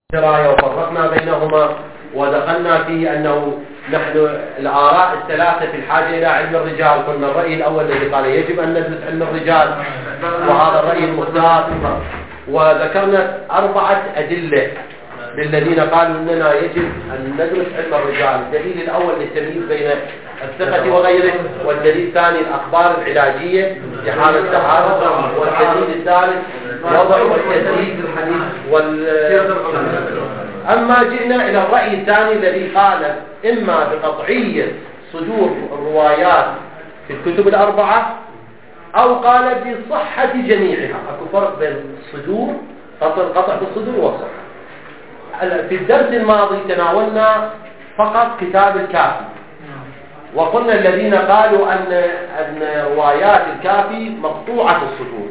الدراية وفرقنا بينهما ودخلنا في أنه نحن الآراء الثلاثة في الحاجة إلى علم الرجال. قلنا الرأي الأول الذي قال يجب أن ندرس علم الرجال وهذا الرأي المختار، وذكرنا 4 أدلة للذين قالوا أننا يجب أن ندرس علم الرجال. الدليل الأول للتمييز بين الثقة وغيره، والدليل الثاني الأخبار العلاجية لحالة التعارض، والدليل الثالث وضع وتدريج الحديث أما جئنا إلى الرأي الثاني الذي قال إما بقطعية صدور الروايات في الكتب ال4 أو قال بصحة جميعها. أكو فرق بين الصدور، قطع بالصدور والصحة. في الدرس الماضي تناولنا فقط كتاب الكافي، وقلنا الذين قالوا أن روايات الكافي مقطوعة الصدور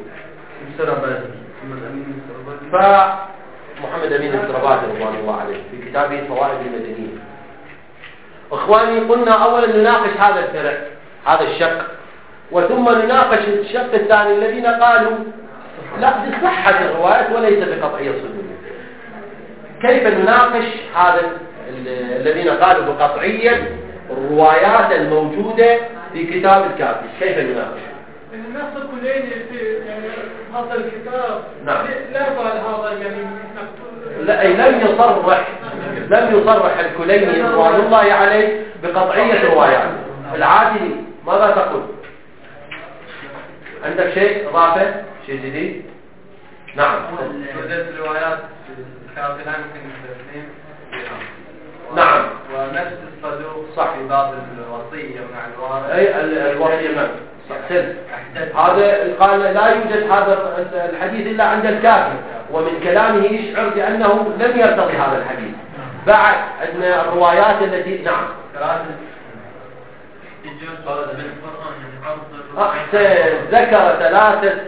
فمحمد أمين السرباتي رضوان الله عليه في كتابه الفوائد المدنية. إخواني، قلنا أولا نناقش هذا الفرع، هذا الشق، وثم نناقش الشق الثاني الذين قالوا لا بصحة الروايات وليس بقطعية الصدور. كيف نناقش هذا الذين قالوا بقطعية الروايات الموجودة في كتاب الكافي؟ كيف نناقش؟ النص الكليني في هذا الكتاب نعم. لا قال هذا يعني لا، لم يصرح الكليني رضوان الله عليه بقطعية الروايات. العادلي ماذا تقول؟ عندك شيء إضافة، شيء جديد؟ نعم. وجدت الروايات الكافي لا يمكن التسليم نعم. ونفس الصدوق صح في باب الوصية مع الوارث. أي الوصية نعم. هذا قال لا يوجد هذا الحديث إلا عند الكافي، ومن كلامه يشعر بأنه لم يرتضي هذا الحديث. بعد أن الروايات التي نعم أحسن ذكر 3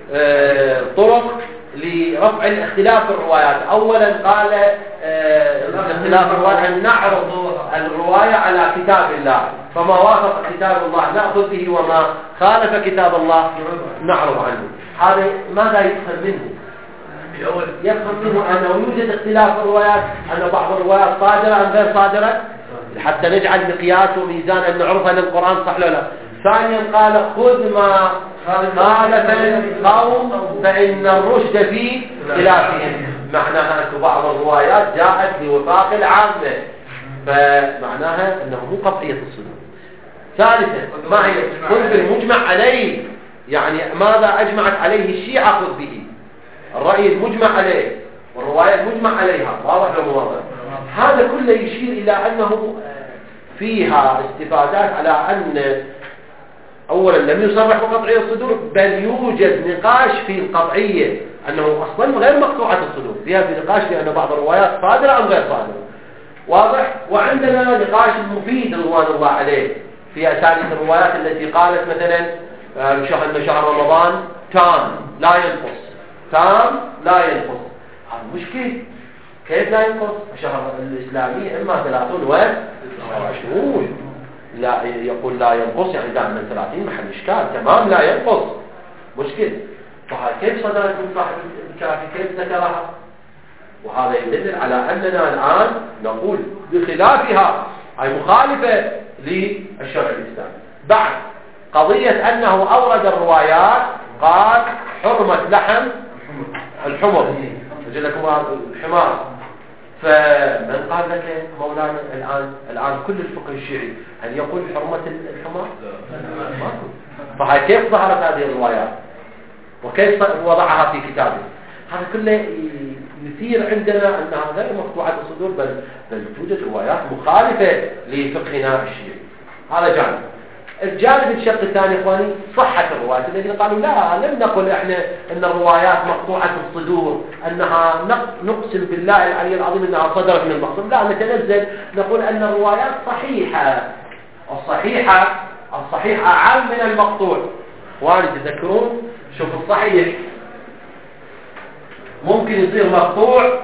طرق لرفع الاختلاف في الروايات. أولا قال الاختلاف في الروايات أن نعرض الرواية على كتاب الله، فما وافق كتاب الله نأخذ به، وما خالف كتاب الله نعرض عنه. هذا ماذا يفهم منه؟ يفهم منه أنه يوجد اختلاف في الروايات، أن بعض الروايات صادرة أم غير صادرة، حتى نجعل مقياس وميزان أن نعرف أن القرآن صح له لا. ثانيا قال خذ ما خالف القوم فإن الرشد في خلافهم، معناها أن بعض الروايات جاءت لوفاق العامة، فمعناها أنه مو قطعية الصدور. ثالثا ما هي؟ خذ بالمجمع عليه، يعني ماذا أجمعت عليه الشيعة خذ به، الرأي المجمع عليه والرواية المجمع عليها، واضح ولا واضح؟ هذا كله يشير إلى أنه فيها استفادات على أن أولا لم يصرح بقطعية الصدور، بل يوجد نقاش في القطعية أنه أصلا غير مقطوعة الصدور، فيها في نقاش بأن بعض الروايات صادرة أم غير صادرة، واضح. وعندنا نقاش مفيد رضوان الله عليه في أساليب الروايات التي قالت مثلا شهر رمضان تام لا ينقص، تام لا ينقص. هذا مشكل، كيف لا ينقص؟ الشهر الإسلامي إما 30 و29، لا يقول لا ينقص يعني دائما 30 محل إشكال، تمام لا ينقص مشكل. فهذا كيف صدرت من صاحب الكافي؟ كيف ذكرها؟ وهذا يدل على أننا الآن نقول بخلافها، أي مخالفة للشرع الإسلامي. بعد قضية أنه أورد الروايات قال حرمة لحم الحمر، أجل لكم الحمار، فمن قال لك مولانا الآن كل الفقه الشيعي هل يقول حرمة الحمار؟ ماكو. فهي كيف ظهرت هذه الروايات وكيف وضعها في كتابه؟ هذا كله يثير عندنا أنها غير مقطوعة الصدور، بل توجد روايات مخالفة لفقهنا الشيعي. هذا جانب. الجانب الشق الثاني إخواني صحة الروايات، الذين قالوا لا لم نقل إحنا أن الروايات مقطوعة الصدور، أنها نقسم بالله العلي العظيم أنها صدرت من المقصود، لا نتنزل نقول أن الروايات صحيحة. الصحيحة أعم من المقطوع. إخواني تذكرون شوف الصحيح ممكن يصير مقطوع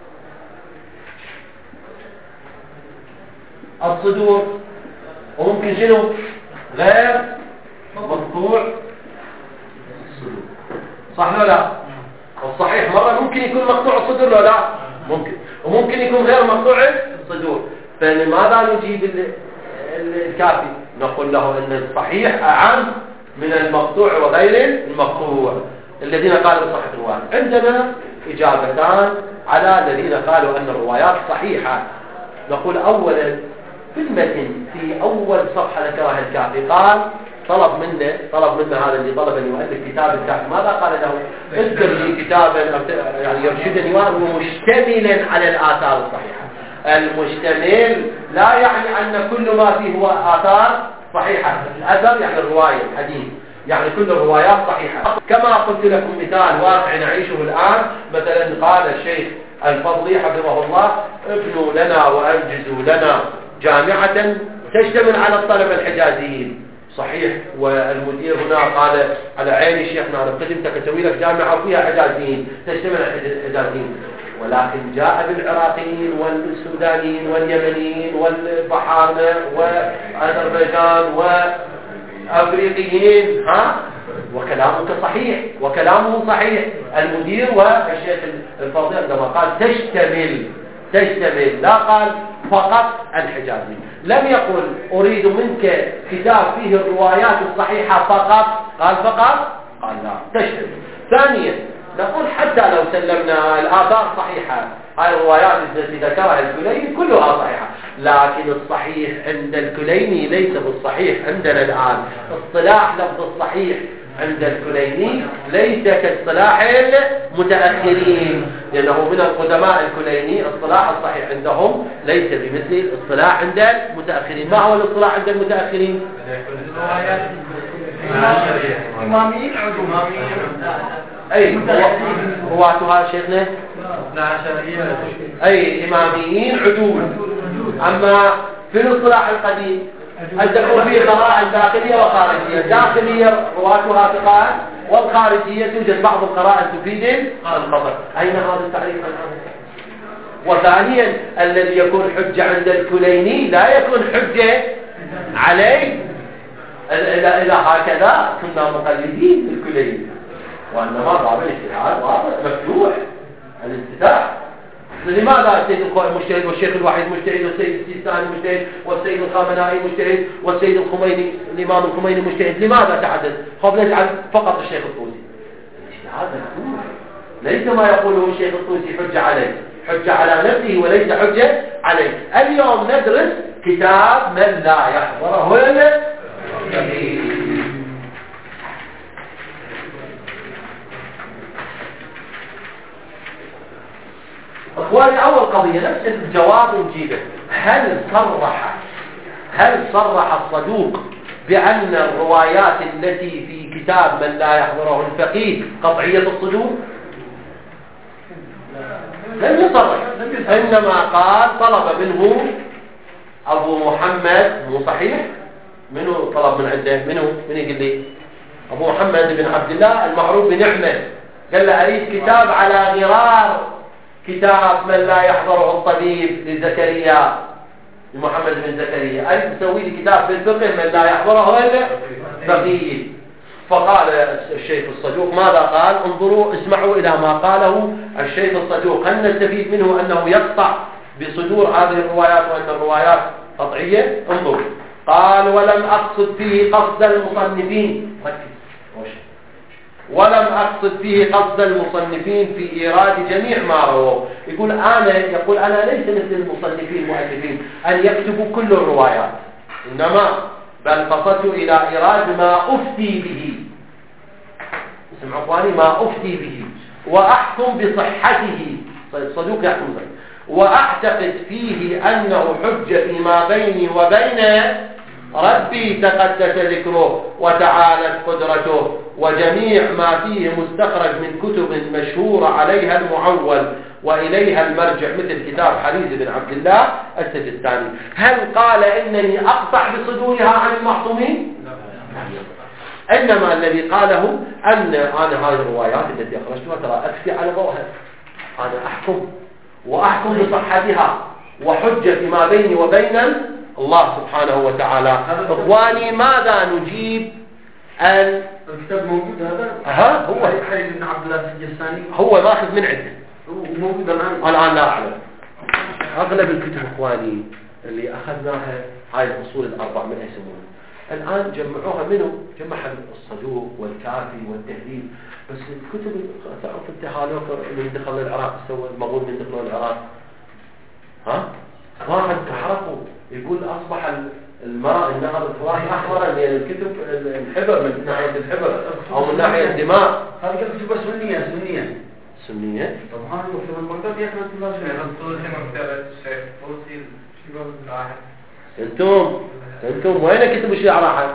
الصدور، وممكن شنو غير مقطوع الصدور، صح ولا لا؟ الصحيح مرة ممكن يكون مقطوع الصدور ولا لا؟ ممكن، وممكن يكون غير مقطوع الصدور. فلماذا نجيب الكافي؟ نقول له ان الصحيح اعم من المقطوع وغير المقطوع. الذين قالوا بصحة الروايات عندنا اجابتان على الذين قالوا ان الروايات صحيحة. نقول اولا في المتن في اول صفحة ذكرها الكافي قال طلب منه هذا اللي طلب ان يؤلف كتاب الكافي، ماذا قال له؟ اذكر لي كتابا يعني يرشدني ومشتملا على الاثار الصحيحة. المشتمل لا يعني ان كل ما فيه هو اثار صحيحة. الاثر يعني الرواية الحديث، يعني كل الروايات صحيحة. كما قلت لكم مثال واقع نعيشه الآن، مثلا قال الشيخ الفضلي حفظه الله ابنوا لنا وأنجزوا لنا جامعة تشتمل على الطلبة الحجازيين. صحيح، والمدير هنا قال على عيني شيخنا أنا قدمتك أسوي لك جامعة وفيها حجازيين تشتمل على الحجازيين، ولكن جاء بالعراقيين والسودانيين واليمنيين والبحارة وأذربيجان وأفريقيين وكلامك صحيح وكلامه صحيح. المدير والشيخ الفضيل عندما قال تشتمل لا قال فقط الحجازي. لم يقل أريد منك كتاب فيه الروايات الصحيحة فقط، قال فقط، قال لا تشتمل. ثانيا نقول حتى لو سلمنا الآثار صحيحة، هاي الروايات التي ذكرها الكليني كلها صحيحة، لكن الصحيح عند الكليني ليس بالصحيح عندنا الآن. اصطلاح لفظ الصحيح عند الكليني ليس كاصطلاح المتأخرين، لأنه من القدماء الكليني اصطلاح الصحيح عندهم ليس بمثل الاصطلاح عند المتأخرين. ما هو الاصطلاح عند المتأخرين؟ إماميين أي رواتها شيخنا أي إماميين عدول. أما في الاصطلاح القديم أن تكون فيه قراءة داخلية وخارجية. داخلية رواتها ثقات، والخارجية توجد بعض القراءة تفيد الخبر. أين هذا التعريف عن هذا؟ وثانيا الذي يكون حجة عند الكليني لا يكون حجة عليه. إذا هكذا كنا مقلدين الكليني، وإنما باب الاجتهاد باب مفتوح الانفتاح. لماذا السيد القائم مجتهد والشيخ الوحيد مجتهد والسيد السيستاني مجتهد والسيد الخامنائي مجتهد والسيد الخميني الإمام الخميني مجتهد؟ لماذا تعدد؟ قبل يجعل فقط الشيخ الطوسي. الاجتهاد مفتوح، ليس ما يقوله الشيخ الطوسي حجة عليه، حجة على نفسه وليس حجة عليه. اليوم ندرس كتاب من لا يحضره الفقيه. اخواني اول قضية نفس الجواب نجيبه. هل صرح الصدوق بأن الروايات التي في كتاب من لا يحضره الفقيه قطعية الصدور؟ لم يصرح، انما قال طلب منه ابو محمد، مو صحيح؟ منو طلب من عنده؟ من يقول لي؟ ابو محمد بن عبد الله المعروف بنعمة. قال له اريد كتاب على غرار كتاب من لا يحضره الطبيب لزكريا، لمحمد بن زكريا، أي تسوي لي كتاب في الفقه من لا يحضره الفقيه. فقال الشيخ الصدوق ماذا قال؟ انظروا اسمعوا إلى ما قاله الشيخ الصدوق. هل نستفيد منه أنه يقطع بصدور هذه الروايات وأن الروايات قطعية؟ انظروا. قال ولم أقصد فيه قصد المصنفين، ولم أقصد فيه قصد المصنفين في إيراد جميع ما رووا. يقول أنا ليس مثل المصنفين المؤلفين أن يكتبوا كل الروايات، إنما بل قصدت إلى إيراد ما أفتي به. اسمعوا أخواني، ما أفتي به وأحكم بصحته. الصدوق يحكم به وأعتقد فيه أنه حجة فيما بيني وبين ربي تقدس ذكره وتعالت قدرته، وجميع ما فيه مستخرج من كتب مشهورة عليها المعول وإليها المرجع مثل كتاب حريز بن عبد الله السجستاني. هل قال إنني أقطع بصدورها عن المعصومين؟ إنما الذي قاله أن أنا هذه الروايات التي أخرجتها ترى أكفي على ضوءها، أنا أحكم بصحتها وحجة فيما بيني وبين الله سبحانه وتعالى. إخواني ماذا نجيب؟ الكتاب موجود هذا؟ هو حريز بن عبد الله السجستاني، هو ماخذ من عنده، وموجودة الآن لا أعلم. أغلب الكتب إخواني اللي أخذناها هاي الأصول الأربع من يسمونها الآن جمعوها منه جمعها الصدوق والكافي والتهذيب. بس الكتب تعرف انت هالوكر من دخل العراق سوى المغول من دخلوا العراق واحد تحرقوا يقول أصبح الماء النهر الفرات أحمرا لأن الكتب الحبر من ناحية الحبر أو من ناحية الدماء. هذه كتب سنية طبعا في المنطقة يكون الله الرسول كما كتابة الشيخ طوسي شباب الواحد. انتم وين كتب الشيعة راحت؟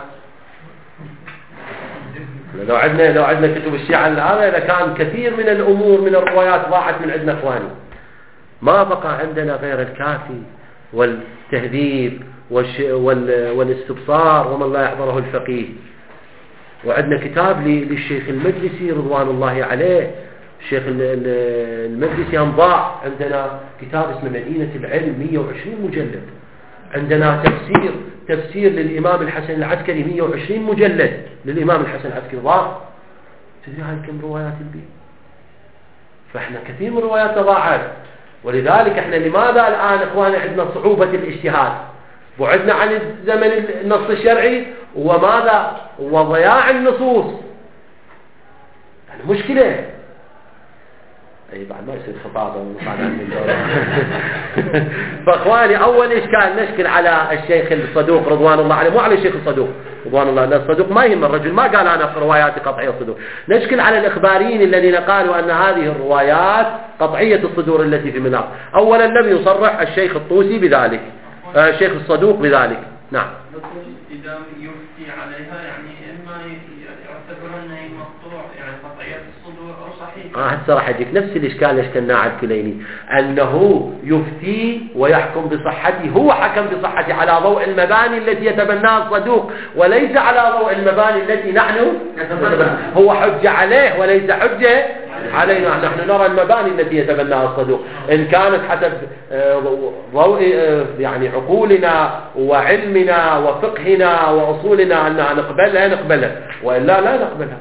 لو عندنا كتب الشيعة هذا إذا كان كثير من الأمور من الروايات ضاعت من عندنا إخواني. ما بقى عندنا غير الكافي والتهذيب والاستبصار ومن لا يحضره الفقيه. وعندنا كتاب للشيخ المجلسي رضوان الله عليه. الشيخ المجلسي انضاع. عندنا كتاب اسمه مدينة العلم 120 مجلد. عندنا تفسير للإمام الحسن العسكري 120 مجلد للإمام الحسن العسكري ضاع. تدري هاي كم روايات البيت؟ فإحنا كثير من روايات ضاعت. ولذلك إحنا لماذا الآن إخواني عندنا صعوبة الاجتهاد؟ بعدنا عن زمن النص الشرعي وماذا؟ وضياع النصوص. يعني مشكلة. أي بعد ما يصير خطابة ونصعد عن الدولة. فأخواني أول إشكال نشكل على الشيخ الصدوق رضوان الله عليه، مو على الشيخ الصدوق رضوان الله. لا الصدوق ما يهم، الرجل ما قال أنا في رواياتي قطعية الصدور. نشكل على الإخباريين الذين قالوا أن هذه الروايات قطعية الصدور التي في منار. أولا لم يصرح الشيخ الطوسي بذلك، الشيخ الصدوق بذلك. نعم. إذا يفتي عليها يعني إما يعتبر أنه مقطوع يعني قطعية الصدور أو صحيح. هسه راح يجيك نفس الإشكال اللي اشكلناه على الكليني، أنه يفتي ويحكم بصحته. هو حكم بصحته على ضوء المباني التي يتبناها الصدوق وليس على ضوء المباني التي نحن نتبناها. هو حجة عليه وليس حجة علينا. نحن نرى المباني التي يتبناها الصدوق إن كانت حسب ضوء يعني عقولنا وعلمنا وفقهنا وأصولنا أنها نقبلها وإلا لا نقبلها.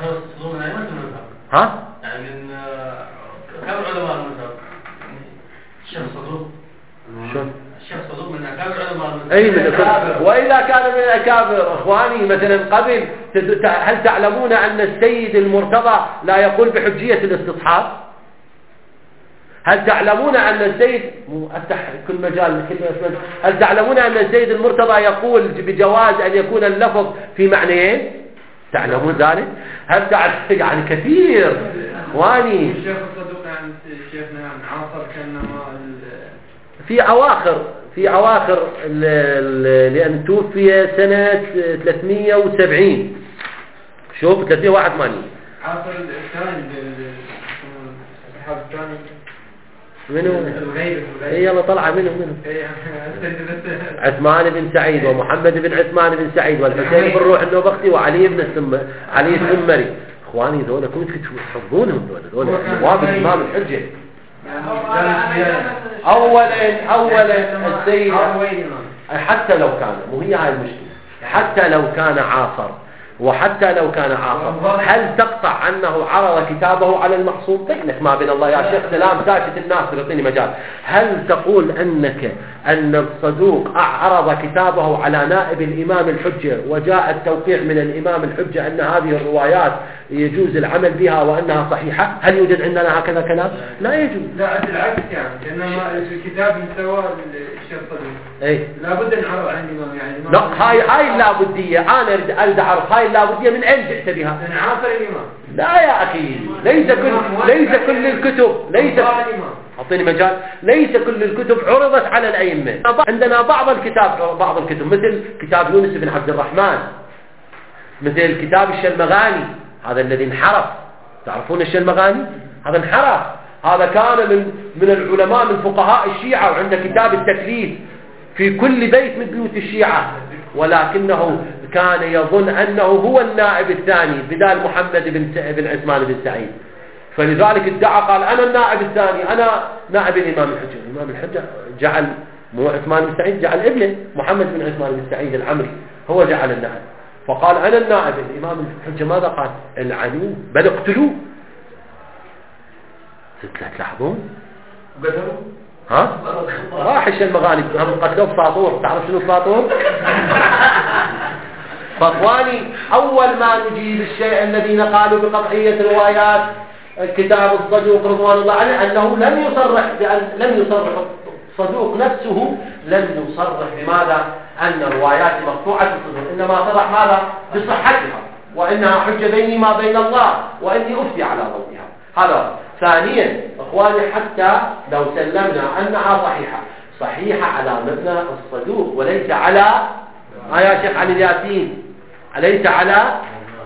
ها؟ يعني كم علماء المذهب؟ الشيخ صدوق. شلون؟ الشيخ صدوق من أكابر علماء المذهب. أي من الأكابر. وإذا كان من الأكابر إخواني مثلا قبل، هل تعلمون أن السيد المرتضى لا يقول بحجية الاستصحاب؟ هل تعلمون أن السيد أفتح كل مجال هل تعلمون أن السيد المرتضى يقول بجواز أن يكون اللفظ في معنيين؟ تعلمون ذلك؟ هل تعلم يعني كثير إخواني. الشيخ الصدوق يعني شيخنا يعني عاصر كأنما في أواخر لأن توفي سنة 370. شوف 381 عاصر الثاني الصحابي الثاني منو؟ الغيب. يلا طلع منو؟ عثمان بن سعيد ومحمد بن عثمان بن سعيد والحسين بن روح النوبختي وعلي بن علي الثمري. اخواني ذولا كنت تحفظونهم ذولا نواب الامام الحجه. اولا السيد حتى لو كان، مو هي هاي المشكله، حتى لو كان عاصر وحتى لو كان عاصر، هل تقطع أنه عرض كتابه على المعصوم؟ بينك ما بين الله يا شيخ سلام ساكت الناس يعطيني مجال. هل تقول أن الصدوق عرض كتابه على نائب الإمام الحجة وجاء التوقيع من الإمام الحجة أن هذه الروايات يجوز العمل بها وأنها صحيحة؟ هل يوجد عندنا هكذا كلام؟ لا يجوز. لا بالعكس يعني، إنما الكتاب مستوى الشيخ صدوق. إيه؟ لابد أن نعرض عن الإمام يعني. لا هاي اللابدية. أنا أريد أعرف هاي اللابدية من أين جئت بها؟ من عاصر الإمام. لا يا أخي، ليس كل الكتب، أعطيني مجال، ليس كل الكتب عرضت على الأئمة. عندنا بعض الكتب مثل كتاب يونس بن عبد الرحمن، مثل كتاب الشلمغاني هذا الذي انحرف. تعرفون الشلمغاني؟ هذا انحرف، هذا كان من العلماء من فقهاء الشيعة، وعنده كتاب التكليف في كل بيت من بيوت الشيعة، ولكنه كان يظن أنه هو النائب الثاني بدال محمد بن عثمان بن سعيد، فلذلك ادعى قال أنا النائب الثاني، أنا نائب الإمام الحجة. الإمام الحجة جعل مو عثمان بن سعيد، جعل ابنه محمد بن عثمان بن سعيد العمري هو جعل النائب، فقال أنا النائب. الإمام الحجة ماذا قال؟ العنوه بل اقتلوه. تلاحظون قدروا ها راح المغاني هم قتلوا بساطور. تعرف شنو بساطور؟ فاخواني اول ما نجيب الشيء الذين قالوا بقطعية روايات كتاب الصدوق رضوان الله عليه انه لم يصرح الصدوق نفسه لم يصرح بماذا ان روايات مقطوعة الصدوق، انما صرح ماذا بصحتها وانها حجة بيني ما بين الله واني افتي على ضوئها. هذا ثانيا اخواني حتى لو سلمنا انها صحيحة على مبنى الصدوق وليس على يا شيخ علي الياسين أليس على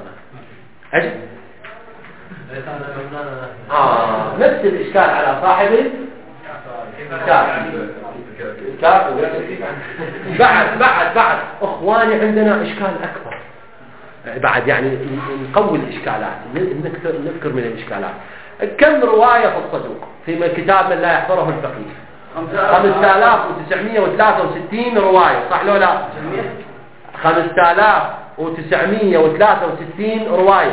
نفس الإشكال على صاحب بعد أخواني عندنا إشكال أكبر بعد، يعني نقوي الإشكالات، نذكر من الإشكالات. كم رواية في الصدوق في كتاب من لا يحضره الفقيه؟ 5963 رواية، صح لو لا؟ 5963 رواية،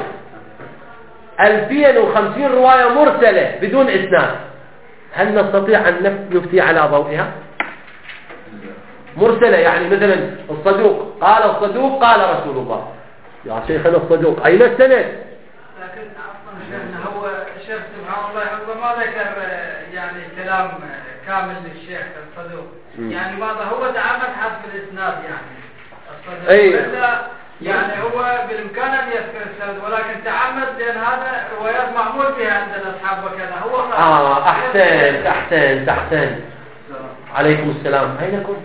2050 رواية مرسلة بدون إسناد. هل نستطيع أن نفتي على ضوئها؟ مرسلة يعني مثلا الصدوق قال رسول الله، يا شيخنا الصدوق أين السند؟ لكن عفوا شيخنا هو الشيخ سبحان الله هو ما ذكر يعني كلام كامل للشيخ الصدوق، يعني ماذا هو تعمد حذف الإسناد يعني الصدوق. يعني هو بالإمكان أن يذكر السند ولكن تعمد لأن هذا روايات معمول بها عند الأصحاب وكذا هو أحسنت عليكم السلام. أين كنت؟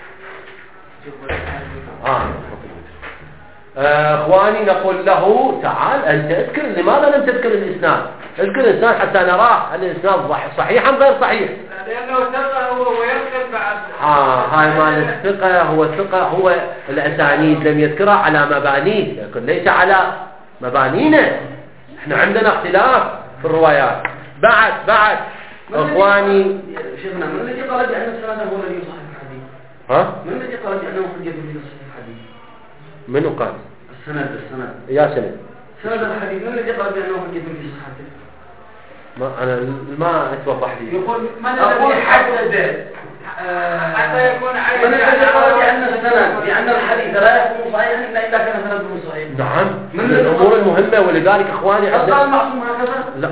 اخواني نقول له تعال انت اذكر، لماذا لم تذكر الاسناد؟ اذكر الاسناد حتى نراه هل الاسناد صحيح ام غير صحيح. لانه ثقه هو ويذكر بعد هاي مال الثقه، هو الاسانيد لم يذكرها على مبانيه لكن ليس على مبانينا. احنا عندنا اختلاف في الروايات. بعد اخواني شيخنا من الذي قال بان السند هو الذي يصحح الحديث؟ من الذي قال بانه حجه في صحيح الحديث؟ منو قال؟ السند يا سند الحديث من الذي قال بأنه حجة في صحته؟ أنا ما أتوضح لي. يقول من الذي حدد حتى يكون عين من الذي قال بأن الحديث لا يكون صحيحا إلا إذا كان سنده صحيح؟ نعم من الأمور المهمة، ولذلك إخواني هل قال المعصوم هكذا؟ لا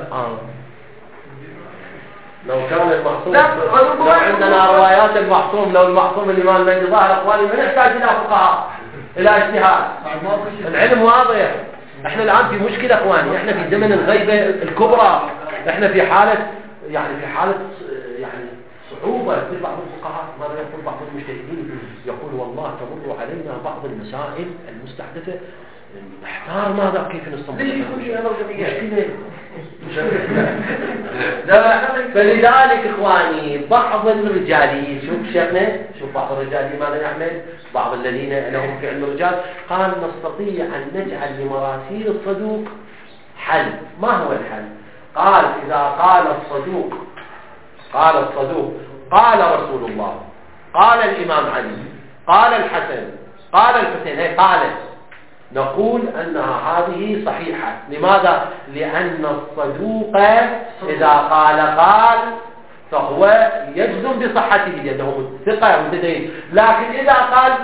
لو كان المعصوم لو عندنا روايات المعصوم، لو المعصوم الإمام الذي ظاهر إخواني ما نحتاج إلى فقهاء إلى اجتهاد، العلم واضح. احنا الآن في مشكلة اخواني، احنا في زمن الغيبة الكبرى، احنا في حالة يعني صعوبة. في بعض الفقهاء ماذا يقول بعض المجتهدين؟ يقول والله تمر علينا بعض المسائل المستحدثة نحتار ماذا كيف نستنبط. فلذلك اخواني بعض الرجالي شوف بعض الرجالي ماذا يعمل؟ بعض الذين لهم في علم الرجال قال نستطيع ان نجعل لمراسيل الصدوق حل. ما هو الحل؟ قال اذا قال الصدوق قال رسول الله، قال الامام علي، قال الحسن، قال الحسين، هي قالت، نقول أنها هذه صحيحة. لماذا؟ لأن الصدوق إذا قال فهو يجزم بصحته لأنه ثقة متدين. لكن إذا قال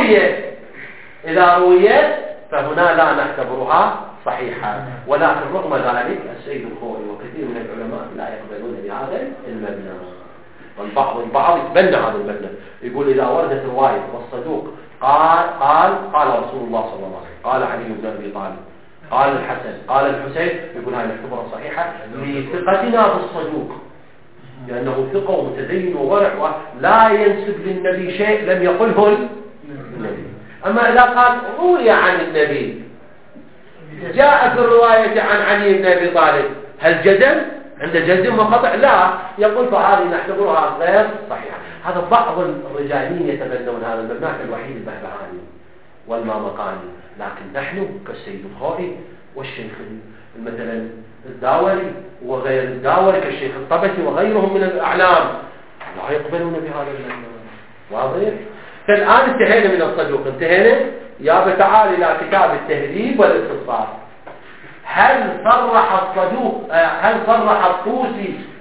روي فهنا لا نعتبرها صحيحة. ولكن رغم ذلك السيد الخوئي وكثير من العلماء لا يقبلون بهذا المبنى، والبعض يتبنى هذا المبنى، يقول إذا وردت رواية والصدوق قال رسول الله صلى الله عليه وسلم، قال علي بن أبي طالب، قال الحسن، قال الحسين، يقول هذه نعتبرها صحيحة لثقتنا بالصدوق لأنه ثقة ومتدين وورع ولا ينسب للنبي شيء لم يقله النبي. أما إذا قال روي عن النبي، جاء في الرواية عن علي بن أبي طالب، هل جزم؟ عند جزم وقطع؟ لا، يقول فهذه نعتبرها غير صحيحة. هذا بعض الرجالين يتبنون هذا المبنى الوحيد البهبهاني والمامقاني، لكن نحن كالسيد الخوئي والشيخ مثلا الداوري وغير الداوري كالشيخ الطبسي وغيرهم من الأعلام لا يقبلون بهذا المبنى. واضح؟ فالآن انتهينا من الصدوق، انتهينا. يا تعال إلى كتاب التهذيب والاختصار. هل صرح الطوسي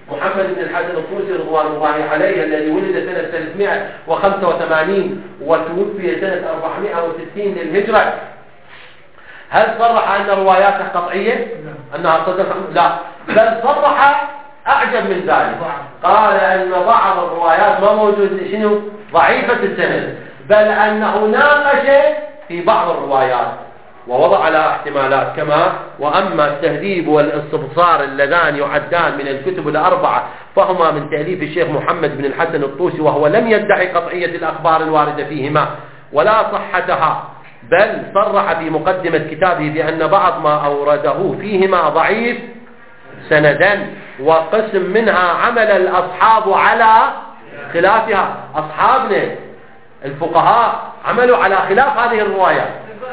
محمد بن الحسن الطوسي رضوان الله عليه الذي ولد سنة 385 وتوفي سنة 460 للهجرة، هل صرح أن رواياته قطعية؟ أنها صدق؟ لا، بل صرح أعجب من ذلك، قال أن بعض الروايات ما موجود شنو؟ ضعيفة السند، بل أنه ناقش في بعض الروايات ووضع لها احتمالات كما وأما التهذيب والاستبصار اللذان يعدان من الكتب الأربعة فهما من تأليف الشيخ محمد بن الحسن الطوسي، وهو لم يدعي قطعية الأخبار الواردة فيهما ولا صحتها، بل صرح في مقدمة كتابه بأن بعض ما أورده فيهما ضعيف سندا، وقسم منها عمل الأصحاب على خلافها. أصحابنا الفقهاء عملوا على خلاف هذه الروايات.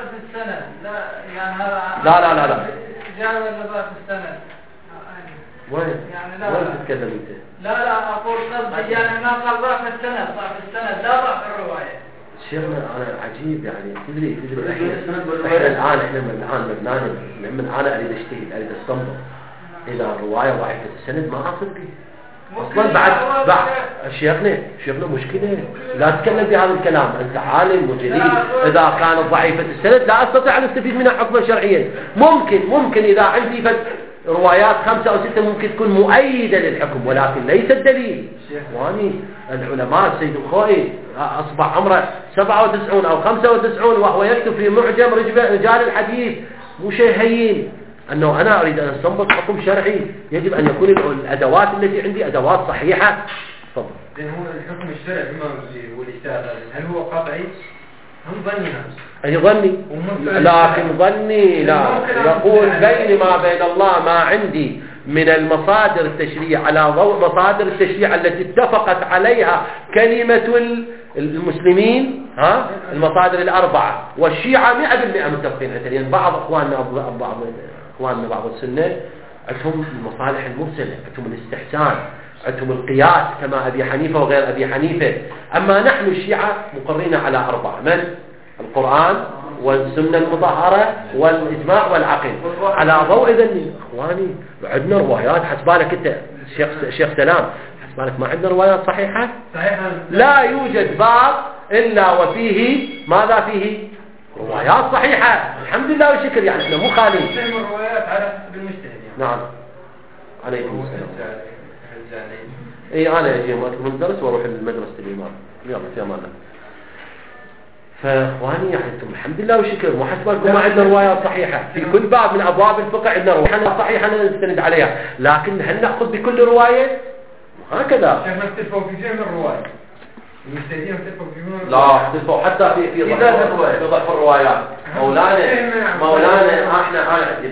لا لا لا لا جاء النظر في السند وين؟ يعني وين تتكلم انت؟ لا أقول قصدي يعني ما قال ضعف السند، ضعف السند لا ضعف الرواية. شيخنا أنا عجيب يعني تدري إحنا الآن من أنا أريد أجتهد أريد أستنبط إذا الرواية ضعيفة السند ما أصدق أصلا بعد شيخنا مشكلة لا تتكلم بهذا الكلام، أنت عالم وجليل. إذا كانت ضعيفة السند لا أستطيع أن أستفيد منها حكما شرعيا. ممكن إذا عندي روايات 5 أو 6 ممكن تكون مؤيدة للحكم ولكن ليس الدليل. واني العلماء السيد الخوئي أصبح عمره 97 أو 95 وهو يكتب في معجم رجال الحديث، مو شيء هين أنه أنا أريد أن أستنبط حكم شرعي يجب أن يكون الأدوات التي عندي أدوات صحيحة. تفضل. لأن هو الحكم الشرعي بما والاجتهاد هل هو قطعي هم ظني نفسه؟ أي ظني، لكن ظني لا يقول بينما بين الله ما عندي من المصادر التشريع على ضوء مصادر التشريع التي اتفقت عليها كلمة المسلمين، المصادر الأربعة، والشيعة 100% متفقين عليها. يعني بعض إخواننا بعض السنة عندهم المصالح المرسلة، عندهم الاستحسان، عندهم القياس كما أبي حنيفة وغير أبي حنيفة. أما نحن الشيعة مقرين على 4: من؟ القرآن والسنة المطهرة والإجماع والعقل. على ضوء ذني أخواني عندنا روايات حسبالك أنت شيخ سلام، حسبالك ما عندنا روايات صحيحة؟ لا يوجد باب إلا وفيه ماذا فيه؟ روايات صحيحة الحمد لله والشكر. يعني احنا مو خالين الروايات على حسب المجتهد. نعم عليكم السلام. اي انا اجي وقت المدرس واروح لمدرسة الامام. يلا في امان الله. فاخواني يعني انتم الحمد لله والشكر مو حسبالكم ما عندنا روايات صحيحة في كل باب من ابواب الفقه. عندنا روايات صحيحة نستند عليها، لكن هل ناخذ بكل رواية؟ هكذا شيخنا اختلفوا في فهم الرواية، المجتهدين اختلفوا في فهم لا اختلفوا حتى في ضعف الروايات. مولانا احنا عندي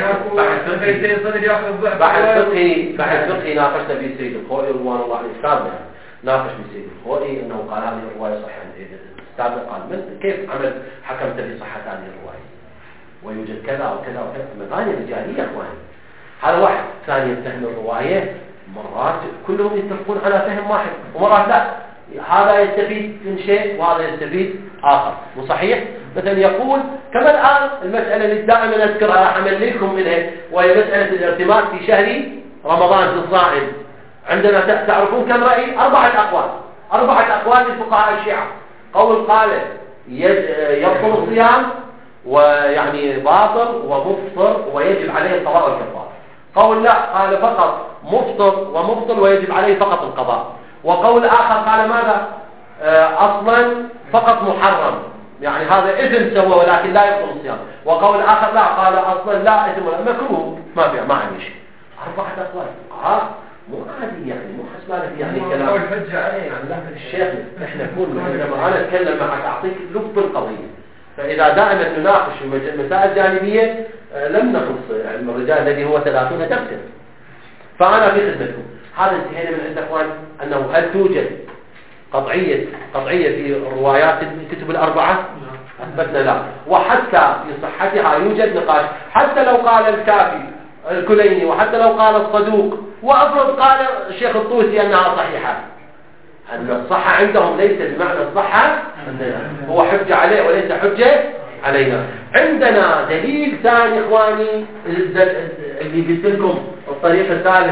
بحث فقهي ناقشنا به سيد الخوئي رضوان الله عليه السابق، ناقش بسيد الخوئي انه قال هذه الرواية صحيحة. السابق قال من كيف عمل حكمت بصحة هذه الرواية ويوجد كذا وكذا وكذا. مباني رجالية اخواني. هذا واحد ثاني يتهم الرواية، مرات كلهم يتفقون على فهم واحد ومرات لا، هذا يستفيد من شيء وهذا يستفيد آخر. وصحيح مثلا يقول كما الآن المسألة اللي دائما أذكرها حمل لكم منها وهي مسألة الارتماد في شهر رمضان في الصائم. عندنا تعرفون كم رأي؟ 4 أقوال للفقهاء الشيعة. قول قال يبطل الصيام ويعني باطل ومفطر ويجب عليه القضاء والكفارة. قول لا قال فقط مفطر ومبطل ويجب عليه فقط القضاء. وقول آخر قال ماذا؟ أصلا فقط محرم، يعني هذا إثم سوى ولكن لا يبطل الصيام. وقول آخر لا قال أصلا لا إثم ولا مكروه ما فيها ما عندي شيء. 4 أقوال مو عادي يعني مو حسبانك يعني كلام يعني لا الشيخ. احنا نكون عندما أنا أتكلم معك أعطيك لب القضية. فإذا دائما نناقش مسائل جانبية لم نخلص علم الرجال الذي هو 30 درسا. فأنا في خدمتكم. هذا انتهينا من عند اخوان انه هل توجد قطعية في روايات الكتب الأربعة؟ اثبتنا لا. وحتى في صحتها يوجد نقاش، حتى لو قال الكافي الكليني وحتى لو قال الصدوق وافرض قال الشيخ الطوسي انها صحيحة، ان الصحة عندهم ليس بمعنى الصحة هو حجة عليه وليس حجة علينا. عندنا دليل ثاني اخواني اللي قلت لكم الطريق الثالث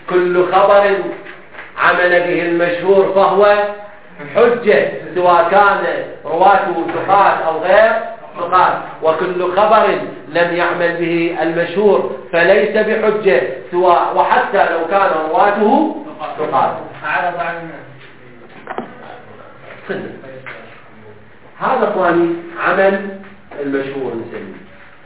كل خبر عمل به المشهور فهو حجة، سواء كان رواته ثقات أو غير ثقات. وكل خبر لم يعمل به المشهور فليس بحجة، سواء وحتى لو كان رواته ثقات. أعرض عن هذا اخواني عمل المشهور نسميه.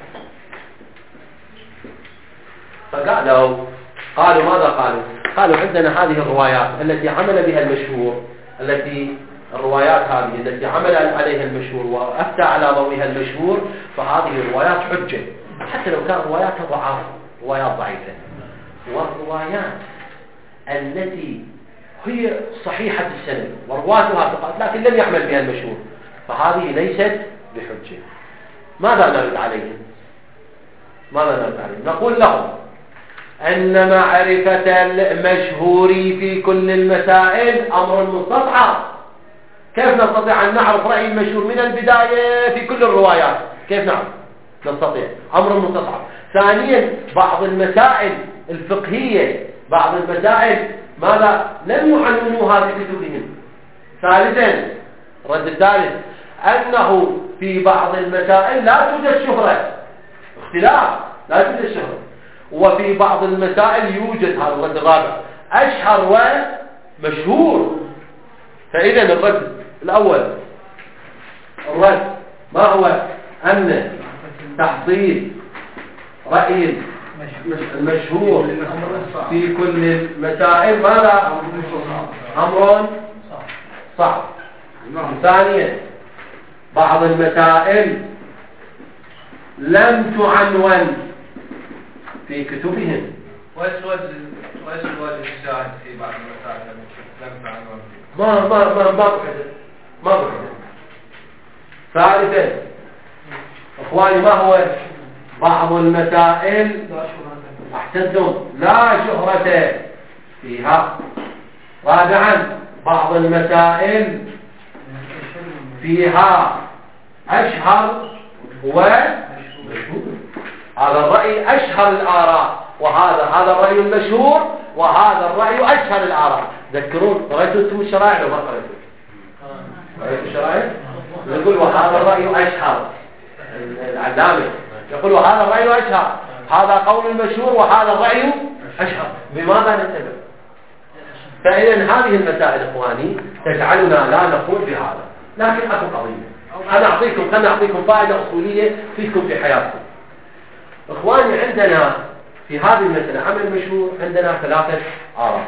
قالوا ماذا قالوا عندنا هذه الروايات التي عمل بها المشهور، الروايات هذه التي عمل عليها المشهور وأفتى على ضوئها المشهور، فهذه الروايات حجة حتى لو كان رواياتها روايات ضعيفة. والروايات التي هي صحيحة السند ورواتها ثقات لكن لم يعمل بها المشهور فهذه ليست بحجة. ماذا نرد عليهم؟ نقول لهم أن معرفة المشهور في كل المسائل أمر مستصعب. كيف نستطيع أن نعرف رأي المشهور من البداية في كل الروايات؟ كيف نعرف؟ نستطيع، أمر مستصعب. ثانيا بعض المسائل الفقهية، بعض المسائل ماذا لم يعنونوها في كتبهم. ثالثا الرد الثالث أنه في بعض المسائل لا توجد شهرة، اختلاف لا توجد شهرة، وفي بعض المسائل يوجد. هذا الرد الرابع أشهر ومشهور. فإذا الرد الأول ما هو؟ أن تحصيل رأي المشهور في كل المسائل ماذا؟ أمر صعب. ثانيا بعض المسائل لم تعنون في كتبهم. وش وجه الشاهد في بعض المسائل لم تعنون؟ ما بحث. ثالثا اخواني ما هو؟ بعض المسائل احسنتم لا شهرة فيها. رابعا بعض المسائل فيها أشهر ومشهور. هذا الرأي أشهر الآراء، وهذا الرأي المشهور، وهذا الرأي أشهر الآراء. تذكرون قرأتوا انتم الشرائع لو ما قرأتوا؟ قرأتوا الشرائع؟ يقول وهذا الرأي أشهر. العلامة يقول وهذا الرأي أشهر، هذا قول المشهور وهذا الرأي أشهر. بماذا نتبع؟ فإذا هذه المسائل إخواني تجعلنا لا نقول بهذا. لكن أكو قضية خلنا أعطيكم فائدة أصولية تفيدكم في حياتكم. إخواني عندنا في هذه المسألة عمل مشهور عندنا ثلاثة آراء.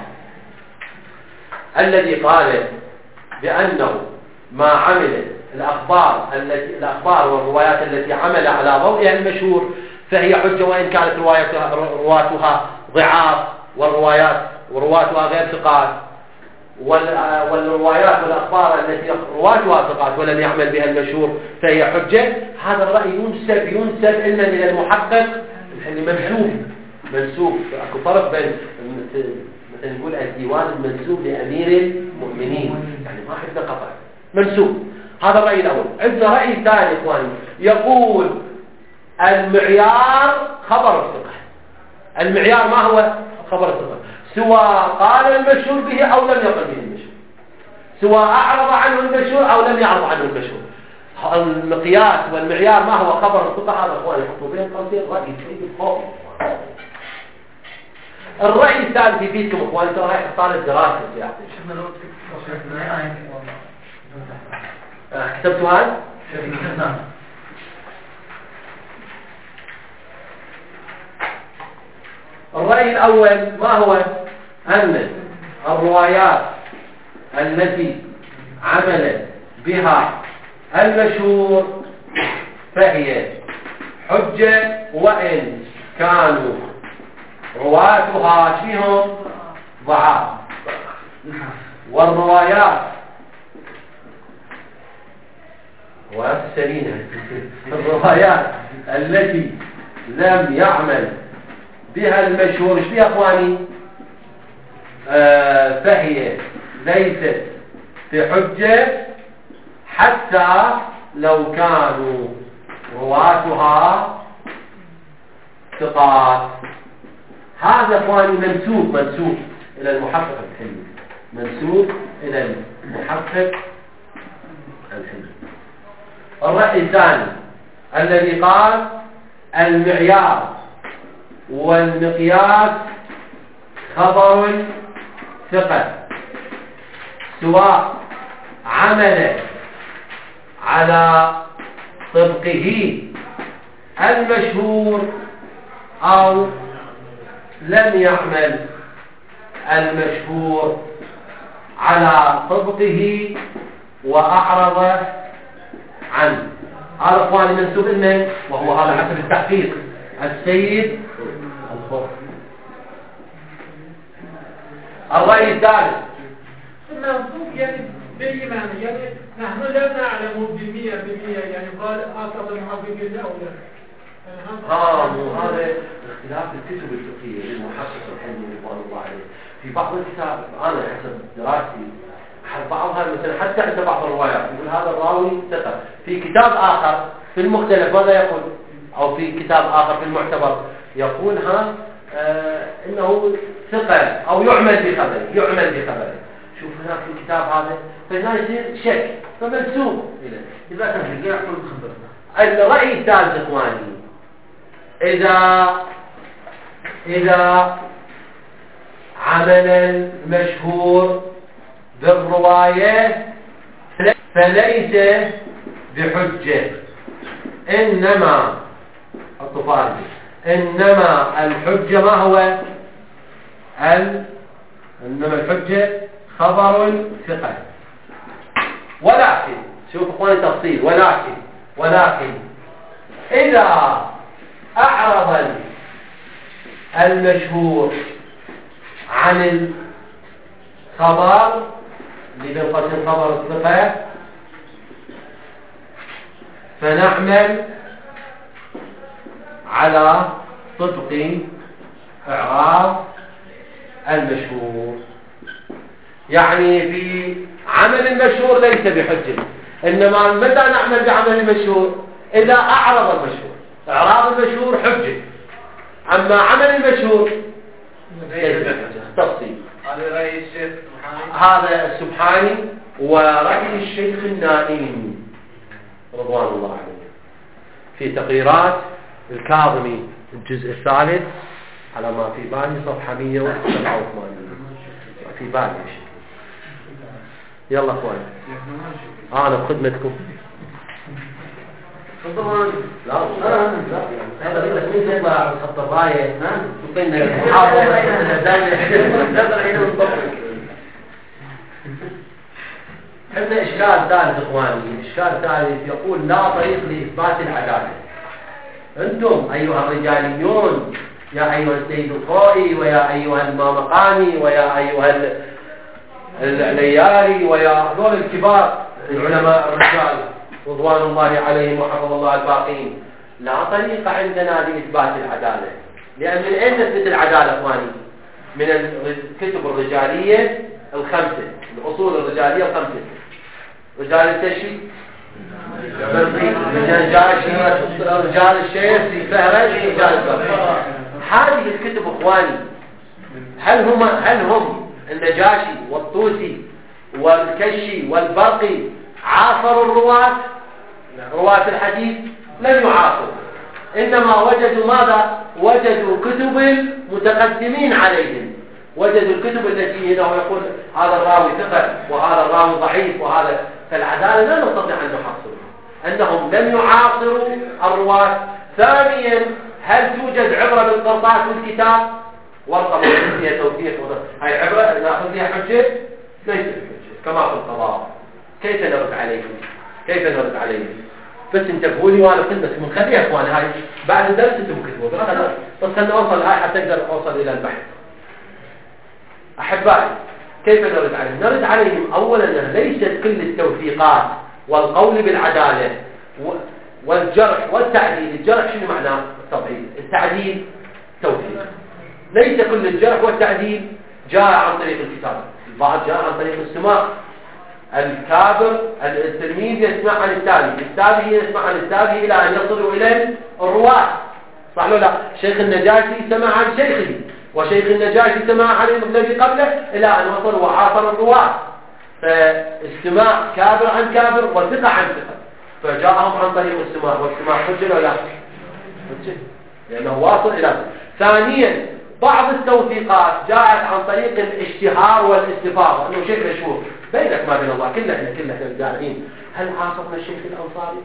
الذي قال بأنه ما عمل الأخبار والروايات التي عمل على ضوئها المشهور فهي حجة وإن كانت رواتها ضعاف ورواتها غير ثقات، والروايات والأخبار التي رواتها ثقات ولم يعمل بها المشهور فهي حجة. هذا الرأي ينسب إن من المحقق منسوب. أكو فرق بين مثلا نقول الديوان المنسوب لأمير المؤمنين، يعني ما حدنا قطع منسوب. هذا الرأي الأول. عندنا رأي ثاني إخواني يقول المعيار خبر الثقة. المعيار ما هو؟ خبر الثقة، سواء قال المشهور به أو لم يقل به المشهور، سواء أعرض عنه المشهور أو لم يعرض عنه المشهور. المقياس والمعيار ما هو؟ خبر الثقة. هذا إخواني يحطوا بين قوسين رأي يفيد فوق. الرأي الثالث يفيدكم إخواني، ترى هاي حصان الدراسة يا كتبتوا هذا؟ الرأي الأول ما هو؟ أن الروايات التي عمل بها المشهور فهي حجة وإن كانوا رواتها فيهم ضعاف. والروايات الروايات التي لم يعمل بها المشهور ايش فيها اخواني؟ فهي ليست في حجة حتى لو كانوا رواتها ثقات. هذا اخواني منسوب الى المحقق الحلمي، منسوب الى المحقق الحلمي. الرأي الثاني الذي قال المعيار والمقياس خبر ثقة سواء عمل على طبقه المشهور أو لم يعمل المشهور على طبقه وأعرض عنه. هذا اخواني منسوب لمن؟ وهو هذا حسب التحقيق السيد الخوف. الرأي الثالث المنصوب يعني بالإيمان، يعني نحن لا نعلم بالمئة يعني قال أصاب المحققين أو لا. هذا اختلاف الكتب الفقهية للمحقق الحلمي رضوان الله عليه. في بعض الكتاب أنا حسب دراستي بعضها مثلا حتى عند بعض الروايات يقول هذا الراوي ثقة، في كتاب آخر في المختلف ماذا يقول، أو في كتاب آخر في المعتبر يقول إنه ثقة أو يعمل بخبره. شوف هناك في الكتاب هذا فهنا يصير شك فمنسوب إليه. إذا كان في يعقل خبرنا. الرأي الثالث إخواني إذا عمل المشهور بالرواية فليس بحجة، إنما الحجة ما هو إنما الحجة خبر ثقة. ولكن شوف اخواني تفصيل، ولكن إذا أعرض المشهور عن الخبر لبنقسم خبر الثقة فنعمل على طبق إعراض المشهور. يعني في عمل المشهور ليس بحجة، إنما متى نعمل بعمل المشهور؟ إذا أعرض المشهور. إعراض المشهور حجة، أما عمل المشهور ليس بحجة. تفصيل هذا رأي الشيخ هذا السبحاني ورأي الشيخ النائم رضوان الله عليه في تقريرات الكاظمي الجزء الثالث على ما في بالي صفحة 187 في بالي شيء. يلا اخوان انا بخدمتكم. لا هذا بس مين يطلع خط الرايه وبين المحافظه عندنا اشكال ثالث اخواني. اشكال ثالث يقول لا طريق لاثبات العداله. انتم ايها الرجاليون يا ايها السيد الخوئي ويا ايها المامقاني ويا ايها الليالي ويا هذول الكبار العلماء الرجال رضوان الله عليهم وحفظ الله الباقين، لا طريقة عندنا لإثبات العدالة. لأن من أين نثبت العدالة اخواني؟ من الكتب الرجالية الخمسة، الأصول الرجالية الخمسة: رجال التشي، رجال جاشي، رجال الشيخ، فهرس، رجال البرقي. هذه الكتب اخواني هل هم النجاشي والطوسي والكشي والبرقي عاصروا رواة الحديث؟ لم يعاصروا، إنما وجدوا ماذا؟ وجدوا كتب المتقدمين عليهم، وجدوا الكتب التي هنا يقول هذا الراوي ثقة وهذا الراوي ضعيف وهذا. فالعدالة لا نستطيع أن نحصلها، أنهم لم يعاصروا الرواة. ثانيا هل توجد عبرة بالقرطاس والكتاب؟ ورقة فيها توثيق، هاي عبرة نأخذ فيها حجة؟ ليست حجة كما في القضاء. كيف نرد عليهم؟ بس انتبهوا لي وانا خدمتكم خليها اخواني. هاي بعد الدرس انتم كتبوا بس خلنا اوصل هاي حتى اقدر اوصل الى البحث. احبائي كيف نرد عليهم؟ نرد عليهم اولا ليست كل التوثيقات والقول بالعدالة والجرح والتعديل. الجرح شنو معناه؟ تضعيف. التعديل توثيق. ليس كل الجرح والتعديل جاء عن طريق الكتاب، البعض جاء عن طريق السماع. الكابر التلميذ يسمع عن التابعي يسمع عن التابعي إلى أن يصلوا إلى الرواة، صح ولا لا؟ شيخ النجاشي سمع عن شيخه وشيخ النجاشي سمع عن الذي قبله إلى أن وصل وعاصر الرواة، فاستماع كابر عن كابر وثقة عن ثقة، فجاءهم عن طريق السماع، والسماع حجة ولا حجة لأنه واصل إلى ثقة. ثانيا بعض التوثيقات جاءت عن طريق الاشتهار والاستفاضة، أنه شيء مشهور بينك ما بين الله، كلنا الجاهلين. هل عاصرنا الشيخ الأنصاري؟